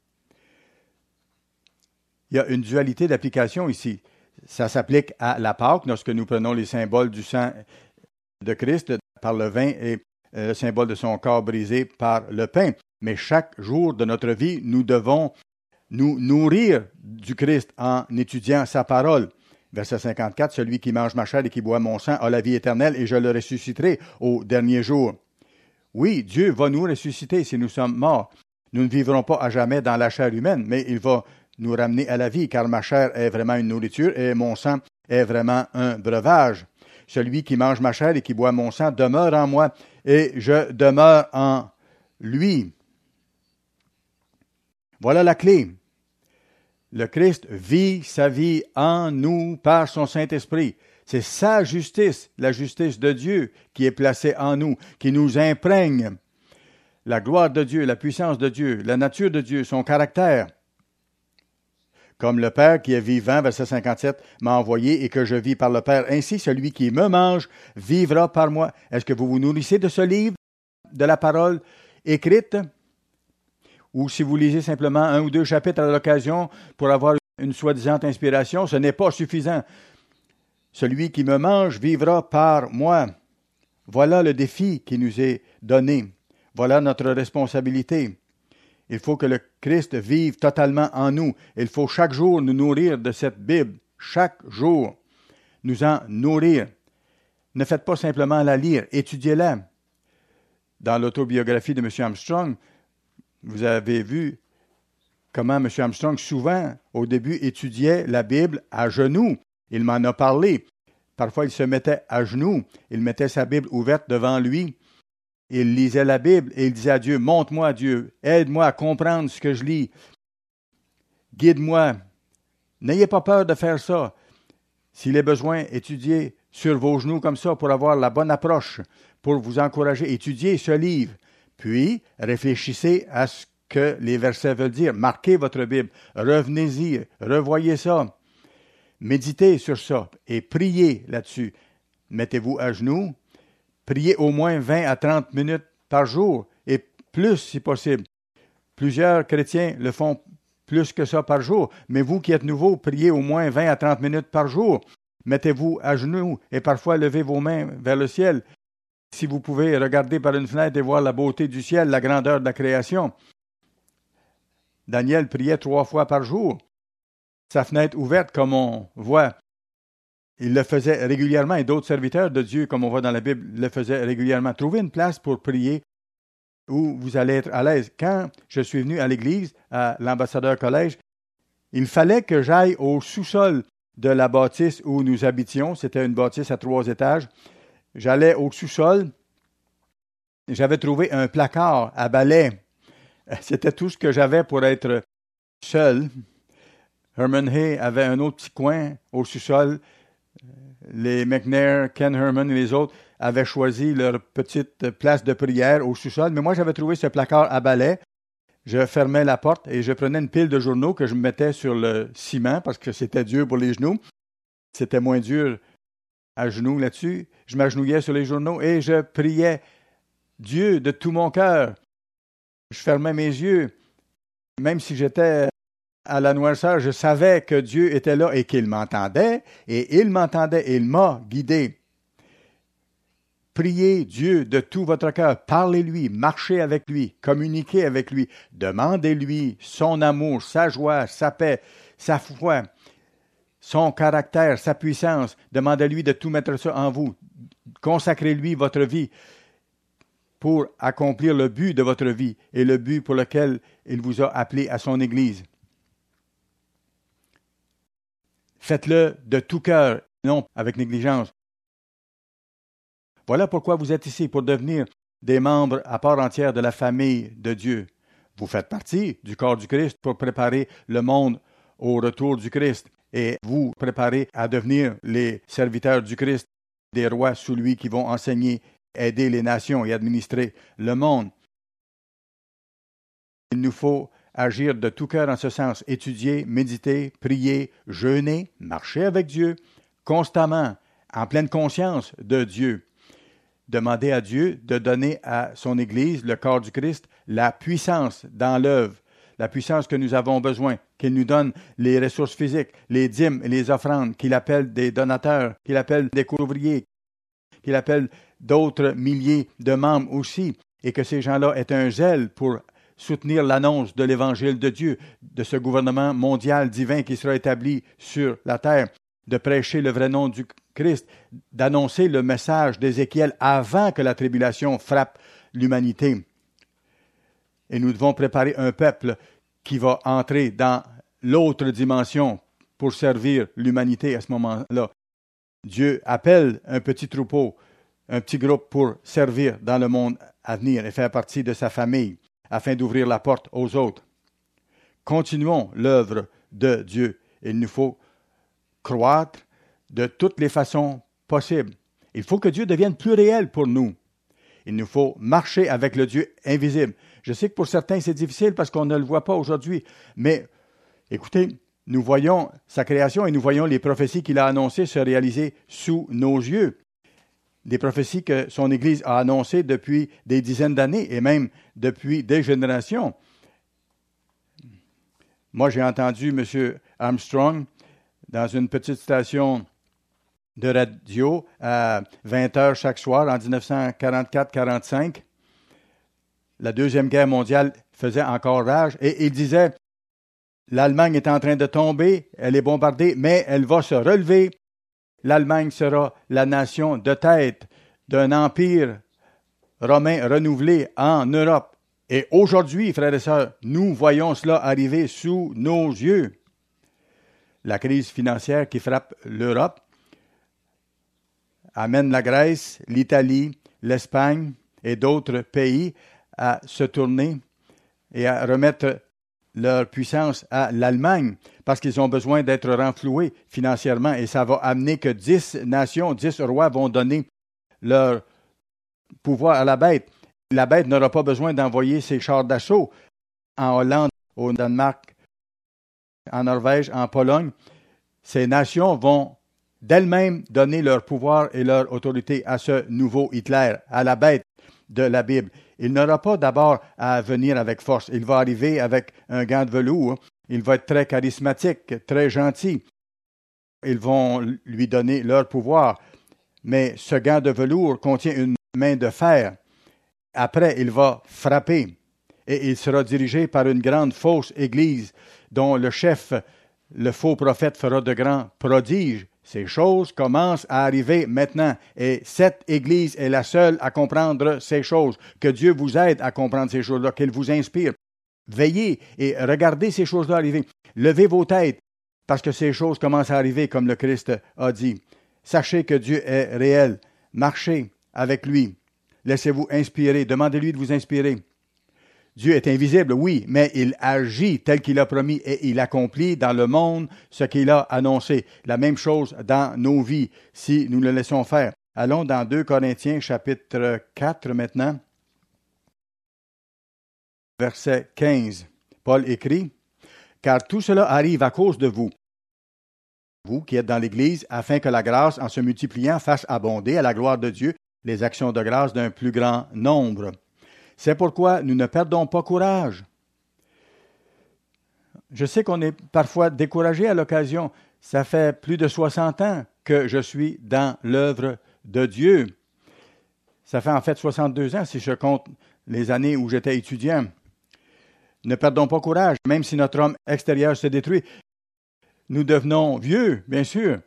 Il y a une dualité d'application ici. Ça s'applique à la Pâque, lorsque nous prenons les symboles du sang de Christ par le vin et le symbole de son corps brisé par le pain. Mais chaque jour de notre vie, nous devons nous nourrir du Christ en étudiant sa parole. Verset 54, « Celui qui mange ma chair et qui boit mon sang a la vie éternelle et je le ressusciterai au dernier jour. » Oui, Dieu va nous ressusciter si nous sommes morts. Nous ne vivrons pas à jamais dans la chair humaine, mais il va nous ramener à la vie, car ma chair est vraiment une nourriture et mon sang est vraiment un breuvage. Celui qui mange ma chair et qui boit mon sang demeure en moi et je demeure en lui. Voilà la clé. Le Christ vit sa vie en nous par son Saint-Esprit. C'est sa justice, la justice de Dieu, qui est placée en nous, qui nous imprègne. La gloire de Dieu, la puissance de Dieu, la nature de Dieu, son caractère. Comme le Père qui est vivant, verset 57, m'a envoyé et que je vis par le Père. Ainsi, celui qui me mange vivra par moi. Est-ce que vous vous nourrissez de ce livre, de la parole écrite? Ou si vous lisez simplement 1 ou 2 chapitres à l'occasion pour avoir une soi-disant inspiration, ce n'est pas suffisant. Celui qui me mange vivra par moi. Voilà le défi qui nous est donné. Voilà notre responsabilité. Il faut que le Christ vive totalement en nous. Il faut chaque jour nous nourrir de cette Bible. Chaque jour, nous en nourrir. Ne faites pas simplement la lire, étudiez-la. Dans l'autobiographie de M. Armstrong, vous avez vu comment M. Armstrong, souvent, au début, étudiait la Bible à genoux. Il m'en a parlé. Parfois, il se mettait à genoux. Il mettait sa Bible ouverte devant lui. Il lisait la Bible et il disait à Dieu, « Montre-moi, Dieu, aide-moi à comprendre ce que je lis. Guide-moi. » N'ayez pas peur de faire ça. S'il est besoin, étudiez sur vos genoux comme ça pour avoir la bonne approche, pour vous encourager. Étudiez ce livre. Puis, réfléchissez à ce que les versets veulent dire. Marquez votre Bible. Revenez-y. Revoyez ça. Méditez sur ça et priez là-dessus. Mettez-vous à genoux. Priez au moins 20 à 30 minutes par jour et plus si possible. Plusieurs chrétiens le font plus que ça par jour. Mais vous qui êtes nouveau, priez au moins 20 à 30 minutes par jour. Mettez-vous à genoux et parfois levez vos mains vers le ciel. Si vous pouvez regarder par une fenêtre et voir la beauté du ciel, la grandeur de la création. Daniel priait 3 fois par jour. Sa fenêtre ouverte, comme on voit. Il le faisait régulièrement et d'autres serviteurs de Dieu, comme on voit dans la Bible, le faisaient régulièrement. Trouvez une place pour prier où vous allez être à l'aise. Quand je suis venu à l'église, à l'Ambassadeur Collège, il fallait que j'aille au sous-sol de la bâtisse où nous habitions. C'était une bâtisse à 3 étages. J'allais au sous-sol. J'avais trouvé un placard à balai. C'était tout ce que j'avais pour être seul. Herman Hay avait un autre petit coin au sous-sol. Les McNair, Ken Herman et les autres avaient choisi leur petite place de prière au sous-sol. Mais moi, j'avais trouvé ce placard à balai. Je fermais la porte et je prenais une pile de journaux que je mettais sur le ciment parce que c'était dur pour les genoux. C'était moins dur à genoux là-dessus. Je m'agenouillais sur les journaux et je priais Dieu de tout mon cœur. Je fermais mes yeux. Même si j'étais à la noirceur, je savais que Dieu était là et qu'il m'entendait, et il m'entendait et il m'a guidé. Priez Dieu de tout votre cœur, parlez-lui, marchez avec lui, communiquez avec lui, demandez-lui son amour, sa joie, sa paix, sa foi, son caractère, sa puissance. Demandez-lui de tout mettre ça en vous. Consacrez-lui votre vie pour accomplir le but de votre vie et le but pour lequel il vous a appelé à son Église. Faites-le de tout cœur, non avec négligence. Voilà pourquoi vous êtes ici, pour devenir des membres à part entière de la famille de Dieu. Vous faites partie du corps du Christ pour préparer le monde au retour du Christ et vous préparer à devenir les serviteurs du Christ, des rois sous lui qui vont enseigner, aider les nations et administrer le monde. Il nous faut agir de tout cœur en ce sens, étudier, méditer, prier, jeûner, marcher avec Dieu, constamment, en pleine conscience de Dieu. Demander à Dieu de donner à son Église, le corps du Christ, la puissance dans l'œuvre, la puissance que nous avons besoin, qu'il nous donne les ressources physiques, les dîmes et les offrandes, qu'il appelle des donateurs, qu'il appelle des couvriers, qu'il appelle d'autres milliers de membres aussi, et que ces gens-là aient un zèle pour soutenir l'annonce de l'Évangile de Dieu, de ce gouvernement mondial divin qui sera établi sur la terre, de prêcher le vrai nom du Christ, d'annoncer le message d'Ézéchiel avant que la tribulation frappe l'humanité. Et nous devons préparer un peuple qui va entrer dans l'autre dimension pour servir l'humanité à ce moment-là. Dieu appelle un petit troupeau, un petit groupe pour servir dans le monde à venir et faire partie de sa famille afin d'ouvrir la porte aux autres. Continuons l'œuvre de Dieu. Il nous faut croître de toutes les façons possibles. Il faut que Dieu devienne plus réel pour nous. Il nous faut marcher avec le Dieu invisible. Je sais que pour certains, c'est difficile parce qu'on ne le voit pas aujourd'hui, mais écoutez, nous voyons sa création et nous voyons les prophéties qu'il a annoncées se réaliser sous nos yeux. Des prophéties que son Église a annoncées depuis des dizaines d'années et même depuis des générations. Moi, j'ai entendu M. Armstrong dans une petite station de radio à 20 heures chaque soir en 1944-45. La Deuxième Guerre mondiale faisait encore rage et il disait « L'Allemagne est en train de tomber, elle est bombardée, mais elle va se relever. L'Allemagne sera la nation de tête d'un empire romain renouvelé en Europe. » Et aujourd'hui, frères et sœurs, nous voyons cela arriver sous nos yeux. La crise financière qui frappe l'Europe amène la Grèce, l'Italie, l'Espagne et d'autres pays à se tourner et à remettre leur puissance à l'Allemagne parce qu'ils ont besoin d'être renfloués financièrement et ça va amener que 10 nations, 10 rois vont donner leur pouvoir à la bête. La bête n'aura pas besoin d'envoyer ses chars d'assaut en Hollande, au Danemark, en Norvège, en Pologne. Ces nations vont d'elles-mêmes donner leur pouvoir et leur autorité à ce nouveau Hitler, à la bête de la Bible. Il n'aura pas d'abord à venir avec force. Il va arriver avec un gant de velours. Il va être très charismatique, très gentil. Ils vont lui donner leur pouvoir. Mais ce gant de velours contient une main de fer. Après, il va frapper. Et il sera dirigé par une grande fausse église dont le chef, le faux prophète, fera de grands prodiges. Ces choses commencent à arriver maintenant et cette Église est la seule à comprendre ces choses. Que Dieu vous aide à comprendre ces choses-là, qu'il vous inspire. Veillez et regardez ces choses-là arriver. Levez vos têtes parce que ces choses commencent à arriver comme le Christ a dit. Sachez que Dieu est réel. Marchez avec lui. Laissez-vous inspirer. Demandez-lui de vous inspirer. Dieu est invisible, oui, mais il agit tel qu'il a promis et il accomplit dans le monde ce qu'il a annoncé. La même chose dans nos vies, si nous le laissons faire. Allons dans 2 Corinthiens, chapitre 4 maintenant, verset 15. Paul écrit, « Car tout cela arrive à cause de vous, vous qui êtes dans l'Église, afin que la grâce, en se multipliant, fasse abonder à la gloire de Dieu les actions de grâce d'un plus grand nombre. » C'est pourquoi nous ne perdons pas courage. Je sais qu'on est parfois découragé à l'occasion. Ça fait plus de 60 ans que je suis dans l'œuvre de Dieu. Ça fait en fait 62 ans si je compte les années où j'étais étudiant. Ne perdons pas courage, même si notre homme extérieur se détruit. Nous devenons vieux, bien sûr.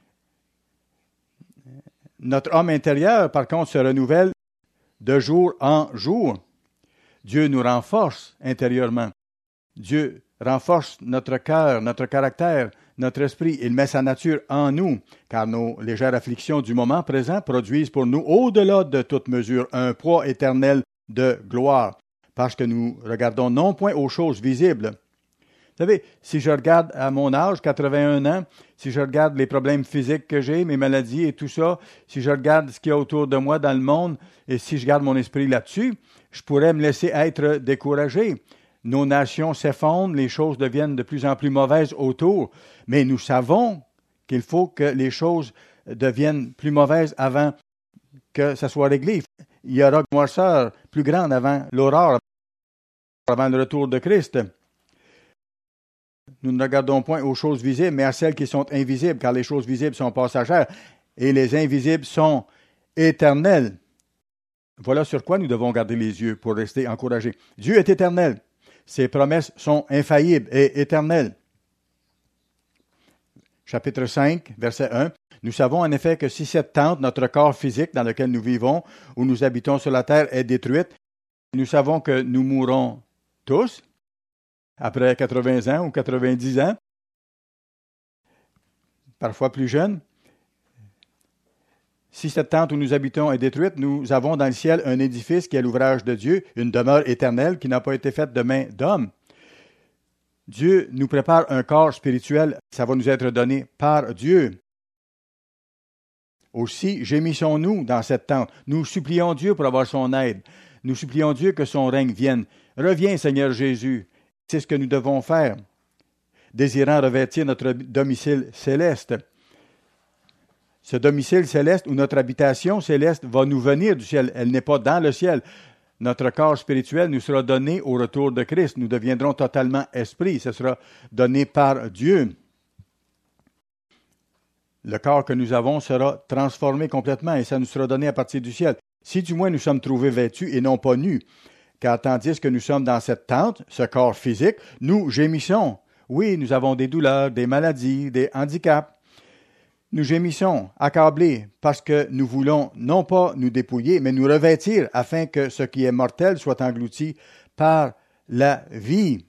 Notre homme intérieur, par contre, se renouvelle de jour en jour. Dieu nous renforce intérieurement. Dieu renforce notre cœur, notre caractère, notre esprit. Il met sa nature en nous, car nos légères afflictions du moment présent produisent pour nous, au-delà de toute mesure, un poids éternel de gloire, parce que nous regardons non point aux choses visibles. Vous savez, si je regarde à mon âge, 81 ans, si je regarde les problèmes physiques que j'ai, mes maladies et tout ça, si je regarde ce qu'il y a autour de moi dans le monde, et si je garde mon esprit là-dessus, je pourrais me laisser être découragé. Nos nations s'effondrent, les choses deviennent de plus en plus mauvaises autour, mais nous savons qu'il faut que les choses deviennent plus mauvaises avant que ça soit réglé. Il y aura une noirceur plus grande avant l'aurore, avant le retour de Christ. Nous ne regardons point aux choses visibles, mais à celles qui sont invisibles, car les choses visibles sont passagères et les invisibles sont éternelles. Voilà sur quoi nous devons garder les yeux pour rester encouragés. Dieu est éternel. Ses promesses sont infaillibles et éternelles. chapitre 5, verset 1. Nous savons en effet que si cette tente, notre corps physique dans lequel nous vivons, où nous habitons sur la terre, est détruite, nous savons que nous mourrons tous après 80 ans ou 90 ans, parfois plus jeunes. Si cette tente où nous habitons est détruite, nous avons dans le ciel un édifice qui est l'ouvrage de Dieu, une demeure éternelle qui n'a pas été faite de main d'homme. Dieu nous prépare un corps spirituel, ça va nous être donné par Dieu. Aussi, gémissons-nous dans cette tente. Nous supplions Dieu pour avoir son aide. Nous supplions Dieu que son règne vienne. Reviens, Seigneur Jésus. C'est ce que nous devons faire, désirant revêtir notre domicile céleste. Ce domicile céleste ou notre habitation céleste va nous venir du ciel. Elle n'est pas dans le ciel. Notre corps spirituel nous sera donné au retour de Christ. Nous deviendrons totalement esprit. Ce sera donné par Dieu. Le corps que nous avons sera transformé complètement et ça nous sera donné à partir du ciel. Si du moins nous sommes trouvés vêtus et non pas nus, car tandis que nous sommes dans cette tente, ce corps physique, nous gémissons. Oui, nous avons des douleurs, des maladies, des handicaps. Nous gémissons, accablés, parce que nous voulons non pas nous dépouiller, mais nous revêtir afin que ce qui est mortel soit englouti par la vie.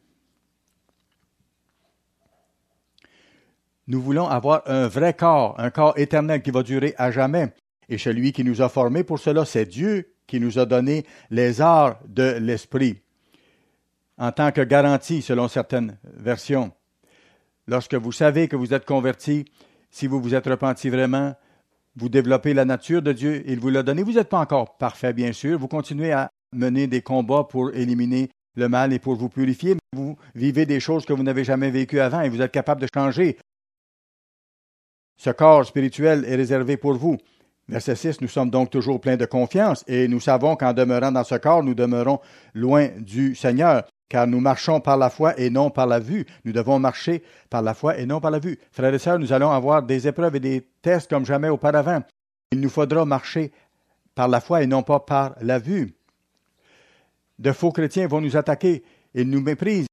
Nous voulons avoir un vrai corps, un corps éternel qui va durer à jamais. Et celui qui nous a formés pour cela, c'est Dieu qui nous a donné les arts de l'esprit, en tant que garantie selon certaines versions. Lorsque vous savez que vous êtes convertis, si vous vous êtes repenti vraiment, vous développez la nature de Dieu, il vous l'a donné. Vous n'êtes pas encore parfait, bien sûr. Vous continuez à mener des combats pour éliminer le mal et pour vous purifier. Mais vous vivez des choses que vous n'avez jamais vécues avant et vous êtes capable de changer. Ce corps spirituel est réservé pour vous. Verset 6, nous sommes donc toujours pleins de confiance et nous savons qu'en demeurant dans ce corps, nous demeurons loin du Seigneur, car nous marchons par la foi et non par la vue. Nous devons marcher par la foi et non par la vue. Frères et sœurs, nous allons avoir des épreuves et des tests comme jamais auparavant. Il nous faudra marcher par la foi et non pas par la vue. De faux chrétiens vont nous attaquer, ils nous méprisent.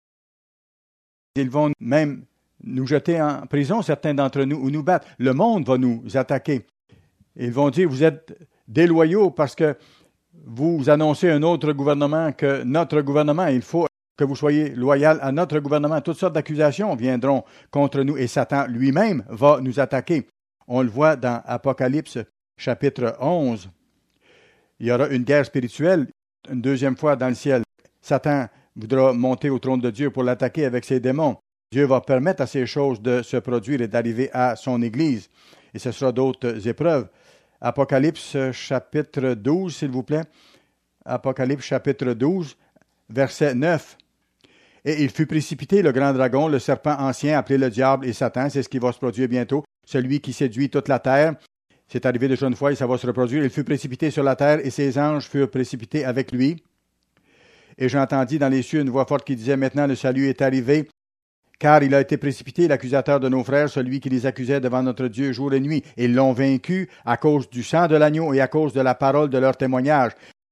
Ils vont même nous jeter en prison, certains d'entre nous, ou nous battre. Le monde va nous attaquer. Ils vont dire, vous êtes déloyaux parce que vous annoncez un autre gouvernement que notre gouvernement. Il faut que vous soyez loyal à notre gouvernement. Toutes sortes d'accusations viendront contre nous et Satan lui-même va nous attaquer. On le voit dans Apocalypse chapitre 11. Il y aura une guerre spirituelle, une deuxième fois dans le ciel. Satan voudra monter au trône de Dieu pour l'attaquer avec ses démons. Dieu va permettre à ces choses de se produire et d'arriver à son Église. Et ce sera d'autres épreuves. Apocalypse chapitre 12, s'il vous plaît. Apocalypse chapitre 12, verset 9. Et il fut précipité, le grand dragon, le serpent ancien, appelé le diable et Satan. C'est ce qui va se produire bientôt. Celui qui séduit toute la terre. C'est arrivé déjà une fois et ça va se reproduire. Il fut précipité sur la terre et ses anges furent précipités avec lui. Et j'entendis dans les cieux une voix forte qui disait, maintenant le salut est arrivé. Car il a été précipité, l'accusateur de nos frères, celui qui les accusait devant notre Dieu jour et nuit. Ils l'ont vaincu à cause du sang de l'agneau et à cause de la parole de leur témoignage.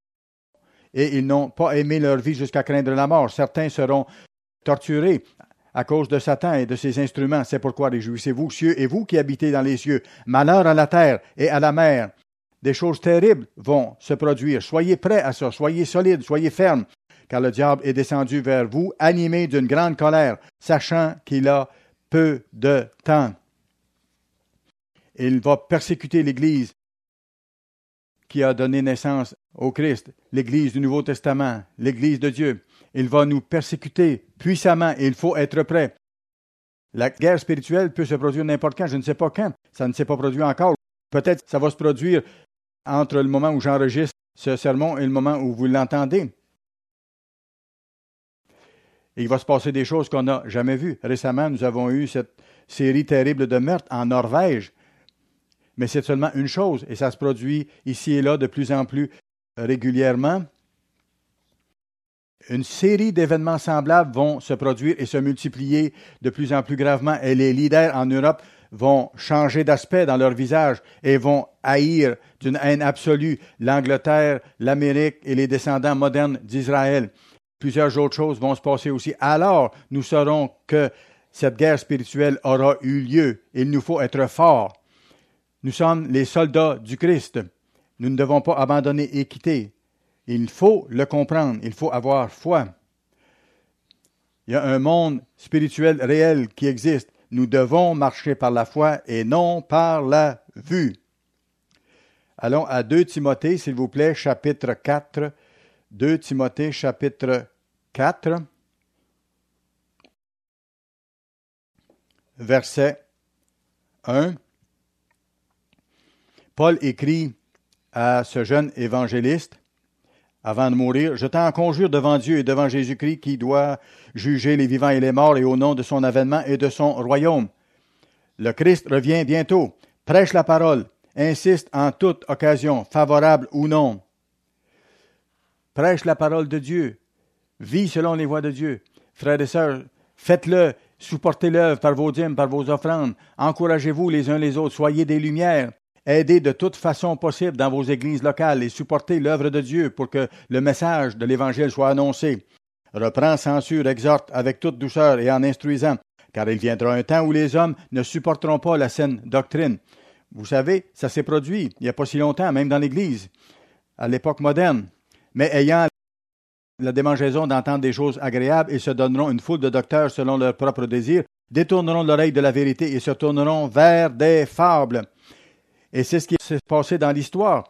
Et ils n'ont pas aimé leur vie jusqu'à craindre la mort. Certains seront torturés à cause de Satan et de ses instruments. C'est pourquoi réjouissez-vous, cieux, et vous qui habitez dans les cieux. Malheur à la terre et à la mer. Des choses terribles vont se produire. Soyez prêts à ça, soyez solides, soyez fermes. Car le diable est descendu vers vous, animé d'une grande colère, sachant qu'il a peu de temps. Il va persécuter l'Église qui a donné naissance au Christ, l'Église du Nouveau Testament, l'Église de Dieu. Il va nous persécuter puissamment et il faut être prêt. La guerre spirituelle peut se produire n'importe quand, je ne sais pas quand. Ça ne s'est pas produit encore. Peut-être ça va se produire entre le moment où j'enregistre ce sermon et le moment où vous l'entendez. Et il va se passer des choses qu'on n'a jamais vues. Récemment, nous avons eu cette série terrible de meurtres en Norvège. Mais c'est seulement une chose, et ça se produit ici et là de plus en plus régulièrement. Une série d'événements semblables vont se produire et se multiplier de plus en plus gravement. Et les leaders en Europe vont changer d'aspect dans leur visage et vont haïr d'une haine absolue l'Angleterre, l'Amérique et les descendants modernes d'Israël. Plusieurs autres choses vont se passer aussi. Alors, nous saurons que cette guerre spirituelle aura eu lieu. Il nous faut être forts. Nous sommes les soldats du Christ. Nous ne devons pas abandonner et quitter. Il faut le comprendre. Il faut avoir foi. Il y a un monde spirituel réel qui existe. Nous devons marcher par la foi et non par la vue. Allons à 2 Timothée, s'il vous plaît, chapitre 4. 2 Timothée, chapitre 4, verset 1. Paul écrit à ce jeune évangéliste, avant de mourir, « Je t'en conjure devant Dieu et devant Jésus-Christ qui doit juger les vivants et les morts et au nom de son avènement et de son royaume. Le Christ revient bientôt. Prêche la parole. Insiste en toute occasion, favorable ou non. Prêche la parole de Dieu. Vis selon les voies de Dieu. Frères et sœurs, faites-le. Supportez l'œuvre par vos dîmes, par vos offrandes. Encouragez-vous les uns les autres. Soyez des lumières. Aidez de toute façon possible dans vos églises locales et supportez l'œuvre de Dieu pour que le message de l'Évangile soit annoncé. Reprends, censure, exhorte avec toute douceur et en instruisant, car il viendra un temps où les hommes ne supporteront pas la saine doctrine. » Vous savez, ça s'est produit il n'y a pas si longtemps, même dans l'Église, à l'époque moderne. Mais ayant la démangeaison d'entendre des choses agréables, ils se donneront une foule de docteurs selon leurs propres désirs, détourneront l'oreille de la vérité et se tourneront vers des fables. Et c'est ce qui s'est passé dans l'histoire.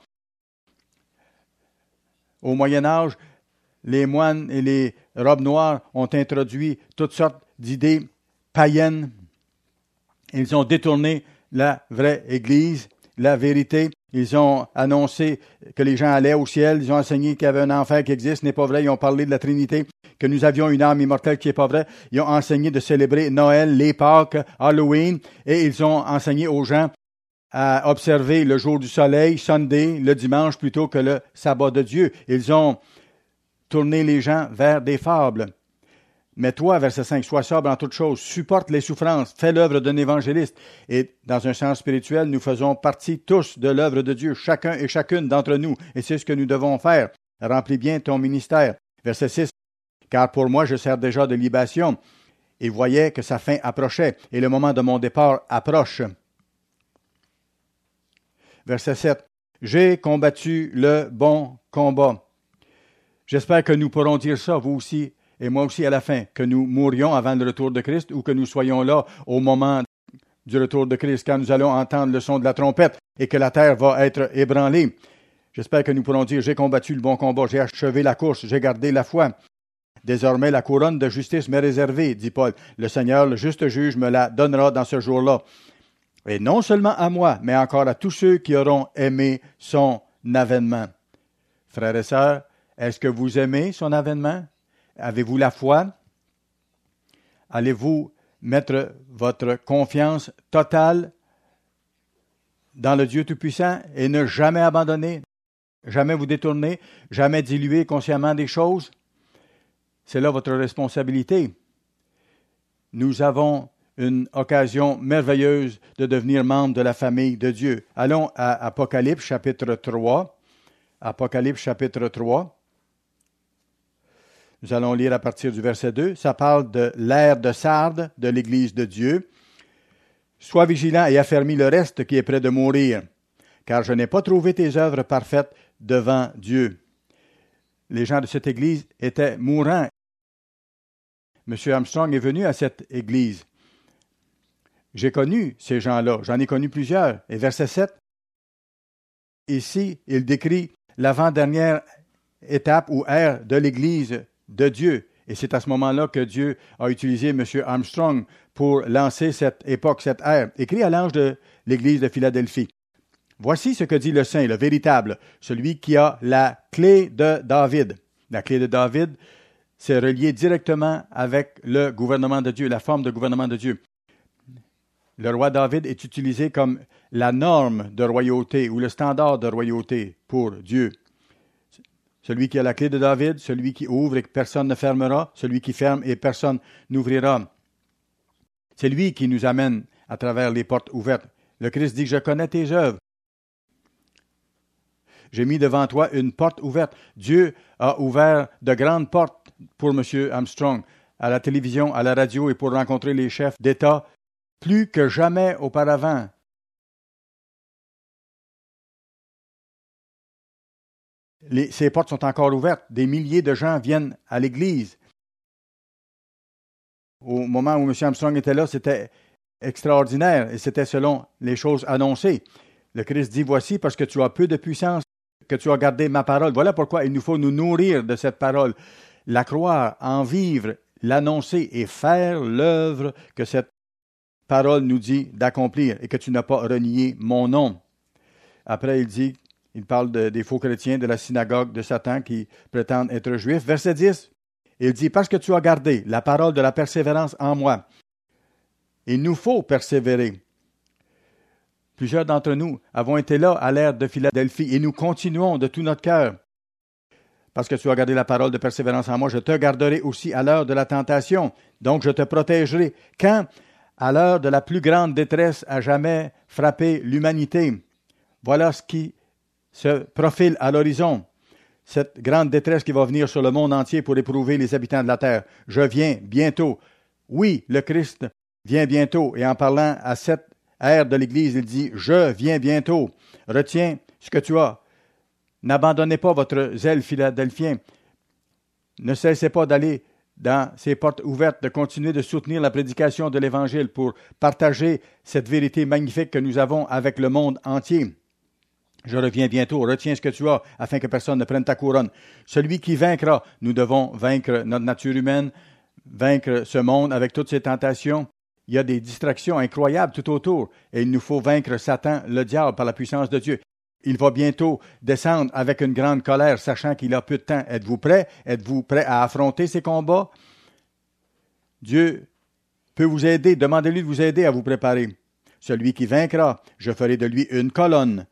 Au Moyen Âge, les moines et les robes noires ont introduit toutes sortes d'idées païennes. Ils ont détourné la vraie Église, la vérité. Ils ont annoncé que les gens allaient au ciel. Ils ont enseigné qu'il y avait un enfer qui existe, ce n'est pas vrai. Ils ont parlé de la Trinité, que nous avions une âme immortelle qui n'est pas vrai. Ils ont enseigné de célébrer Noël, les Pâques, Halloween, et ils ont enseigné aux gens à observer le jour du soleil, Sunday, le dimanche, plutôt que le sabbat de Dieu. Ils ont tourné les gens vers des fables. Mais toi, verset 5, sois sobre en toutes choses, supporte les souffrances, fais l'œuvre d'un évangéliste. Et dans un sens spirituel, nous faisons partie tous de l'œuvre de Dieu, chacun et chacune d'entre nous. Et c'est ce que nous devons faire. Remplis bien ton ministère. Verset 6, car pour moi, je sers déjà de libation. Et voyais que sa fin approchait, et le moment de mon départ approche. Verset 7, j'ai combattu le bon combat. J'espère que nous pourrons dire ça, vous aussi, et moi aussi à la fin, que nous mourions avant le retour de Christ ou que nous soyons là au moment du retour de Christ, quand nous allons entendre le son de la trompette et que la terre va être ébranlée. J'espère que nous pourrons dire, j'ai combattu le bon combat, j'ai achevé la course, j'ai gardé la foi. Désormais, la couronne de justice m'est réservée, dit Paul. Le Seigneur, le juste juge, me la donnera dans ce jour-là. Et non seulement à moi, mais encore à tous ceux qui auront aimé son avènement. Frères et sœurs, est-ce que vous aimez son avènement? Avez-vous la foi? Allez-vous mettre votre confiance totale dans le Dieu Tout-Puissant et ne jamais abandonner, jamais vous détourner, jamais diluer consciemment des choses? C'est là votre responsabilité. Nous avons une occasion merveilleuse de devenir membre de la famille de Dieu. Allons à Apocalypse chapitre 3. Apocalypse chapitre 3. Nous allons lire à partir du verset 2. Ça parle de l'ère de Sardes de l'Église de Dieu. « Sois vigilant et affermis le reste qui est près de mourir, car je n'ai pas trouvé tes œuvres parfaites devant Dieu. » Les gens de cette Église étaient mourants. M. Armstrong est venu à cette Église. J'ai connu ces gens-là, j'en ai connu plusieurs. Et verset 7, ici, il décrit l'avant-dernière étape ou ère de l'Église de Dieu. Et c'est à ce moment-là que Dieu a utilisé M. Armstrong pour lancer cette époque, cette ère. Écrit à l'ange de l'Église de Philadelphie. Voici ce que dit le Saint, le véritable, celui qui a la clé de David. La clé de David, c'est relié directement avec le gouvernement de Dieu, la forme de gouvernement de Dieu. Le roi David est utilisé comme la norme de royauté ou le standard de royauté pour Dieu. Celui qui a la clé de David, celui qui ouvre et que personne ne fermera, celui qui ferme et personne n'ouvrira. C'est lui qui nous amène à travers les portes ouvertes. Le Christ dit, je connais tes œuvres. J'ai mis devant toi une porte ouverte. Dieu a ouvert de grandes portes pour M. Armstrong à la télévision, à la radio et pour rencontrer les chefs d'État plus que jamais auparavant. Ces portes sont encore ouvertes. Des milliers de gens viennent à l'Église. Au moment où M. Armstrong était là, c'était extraordinaire et c'était selon les choses annoncées. Le Christ dit, voici, parce que tu as peu de puissance, que tu as gardé ma parole. Voilà pourquoi il nous faut nous nourrir de cette parole, la croire, en vivre, l'annoncer et faire l'œuvre que cette parole nous dit d'accomplir et que tu n'as pas renié mon nom. Après, il parle des faux chrétiens, de la synagogue de Satan qui prétendent être juifs. Verset 10, il dit, parce que tu as gardé la parole de la persévérance en moi. Il nous faut persévérer. Plusieurs d'entre nous avons été là à l'ère de Philadelphie et nous continuons de tout notre cœur. Parce que tu as gardé la parole de persévérance en moi, je te garderai aussi à l'heure de la tentation. Donc je te protégerai. Quand, à l'heure de la plus grande détresse à jamais frappé l'humanité, voilà ce qui se profile à l'horizon. Cette grande détresse qui va venir sur le monde entier pour éprouver les habitants de la terre. Je viens bientôt. Oui, le Christ vient bientôt. Et en parlant à cette ère de l'Église, il dit, je viens bientôt. Retiens ce que tu as. N'abandonnez pas votre zèle philadelphien. Ne cessez pas d'aller dans ces portes ouvertes, de continuer de soutenir la prédication de l'Évangile pour partager cette vérité magnifique que nous avons avec le monde entier. Je reviens bientôt, retiens ce que tu as, afin que personne ne prenne ta couronne. Celui qui vaincra, nous devons vaincre notre nature humaine, vaincre ce monde avec toutes ses tentations. Il y a des distractions incroyables tout autour, et il nous faut vaincre Satan, le diable, par la puissance de Dieu. Il va bientôt descendre avec une grande colère, sachant qu'il a peu de temps. Êtes-vous prêts? Êtes-vous prêts à affronter ces combats? Dieu peut vous aider. Demandez-lui de vous aider à vous préparer. Celui qui vaincra, je ferai de lui une colonne,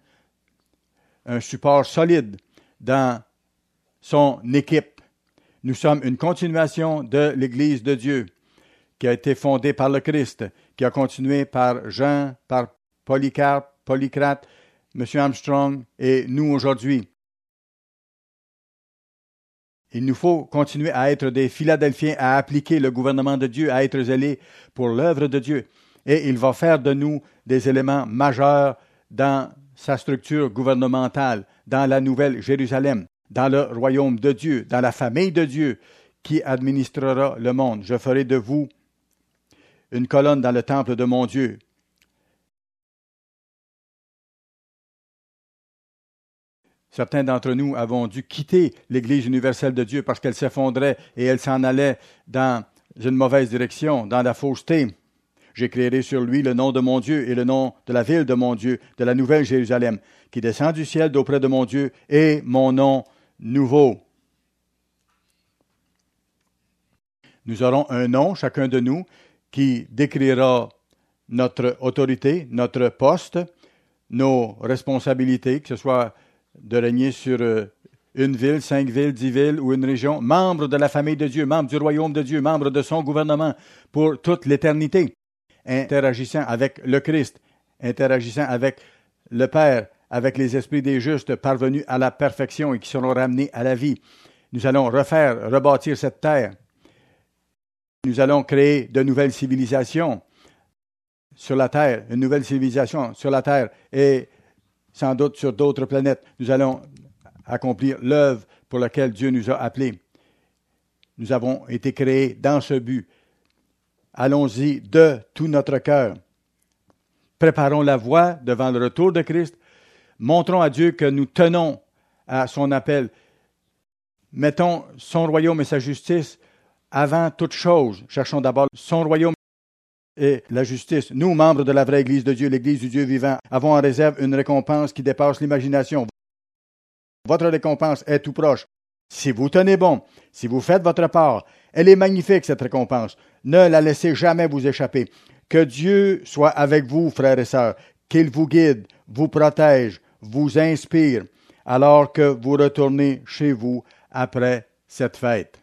un support solide dans son équipe. Nous sommes une continuation de l'Église de Dieu qui a été fondée par le Christ, qui a continué par Jean, par Polycarpe, Polycrate, M. Armstrong et nous aujourd'hui. Il nous faut continuer à être des Philadelphiens, à appliquer le gouvernement de Dieu, à être zélés pour l'œuvre de Dieu. Et il va faire de nous des éléments majeurs dans sa structure gouvernementale, dans la Nouvelle Jérusalem, dans le royaume de Dieu, dans la famille de Dieu qui administrera le monde. Je ferai de vous une colonne dans le temple de mon Dieu. Certains d'entre nous avons dû quitter l'Église universelle de Dieu parce qu'elle s'effondrait et elle s'en allait dans une mauvaise direction, dans la fausseté. J'écrirai sur lui le nom de mon Dieu et le nom de la ville de mon Dieu, de la Nouvelle Jérusalem, qui descend du ciel d'auprès de mon Dieu, et mon nom nouveau. Nous aurons un nom, chacun de nous, qui décrira notre autorité, notre poste, nos responsabilités, que ce soit de régner sur une ville, 5 villes, 10 villes ou une région, membre de la famille de Dieu, membre du royaume de Dieu, membre de son gouvernement pour toute l'éternité, interagissant avec le Christ, interagissant avec le Père, avec les esprits des justes parvenus à la perfection et qui seront ramenés à la vie. Nous allons rebâtir cette terre. Nous allons créer de nouvelles civilisations sur la terre, une nouvelle civilisation sur la terre et sans doute sur d'autres planètes. Nous allons accomplir l'œuvre pour laquelle Dieu nous a appelés. Nous avons été créés dans ce but. Allons-y de tout notre cœur. Préparons la voie devant le retour de Christ. Montrons à Dieu que nous tenons à son appel. Mettons son royaume et sa justice avant toute chose. Cherchons d'abord son royaume et la justice. Nous, membres de la vraie Église de Dieu, l'Église du Dieu vivant, avons en réserve une récompense qui dépasse l'imagination. Votre récompense est tout proche. Si vous tenez bon, si vous faites votre part, elle est magnifique, cette récompense. Ne la laissez jamais vous échapper. Que Dieu soit avec vous, frères et sœurs, qu'il vous guide, vous protège, vous inspire, alors que vous retournez chez vous après cette fête.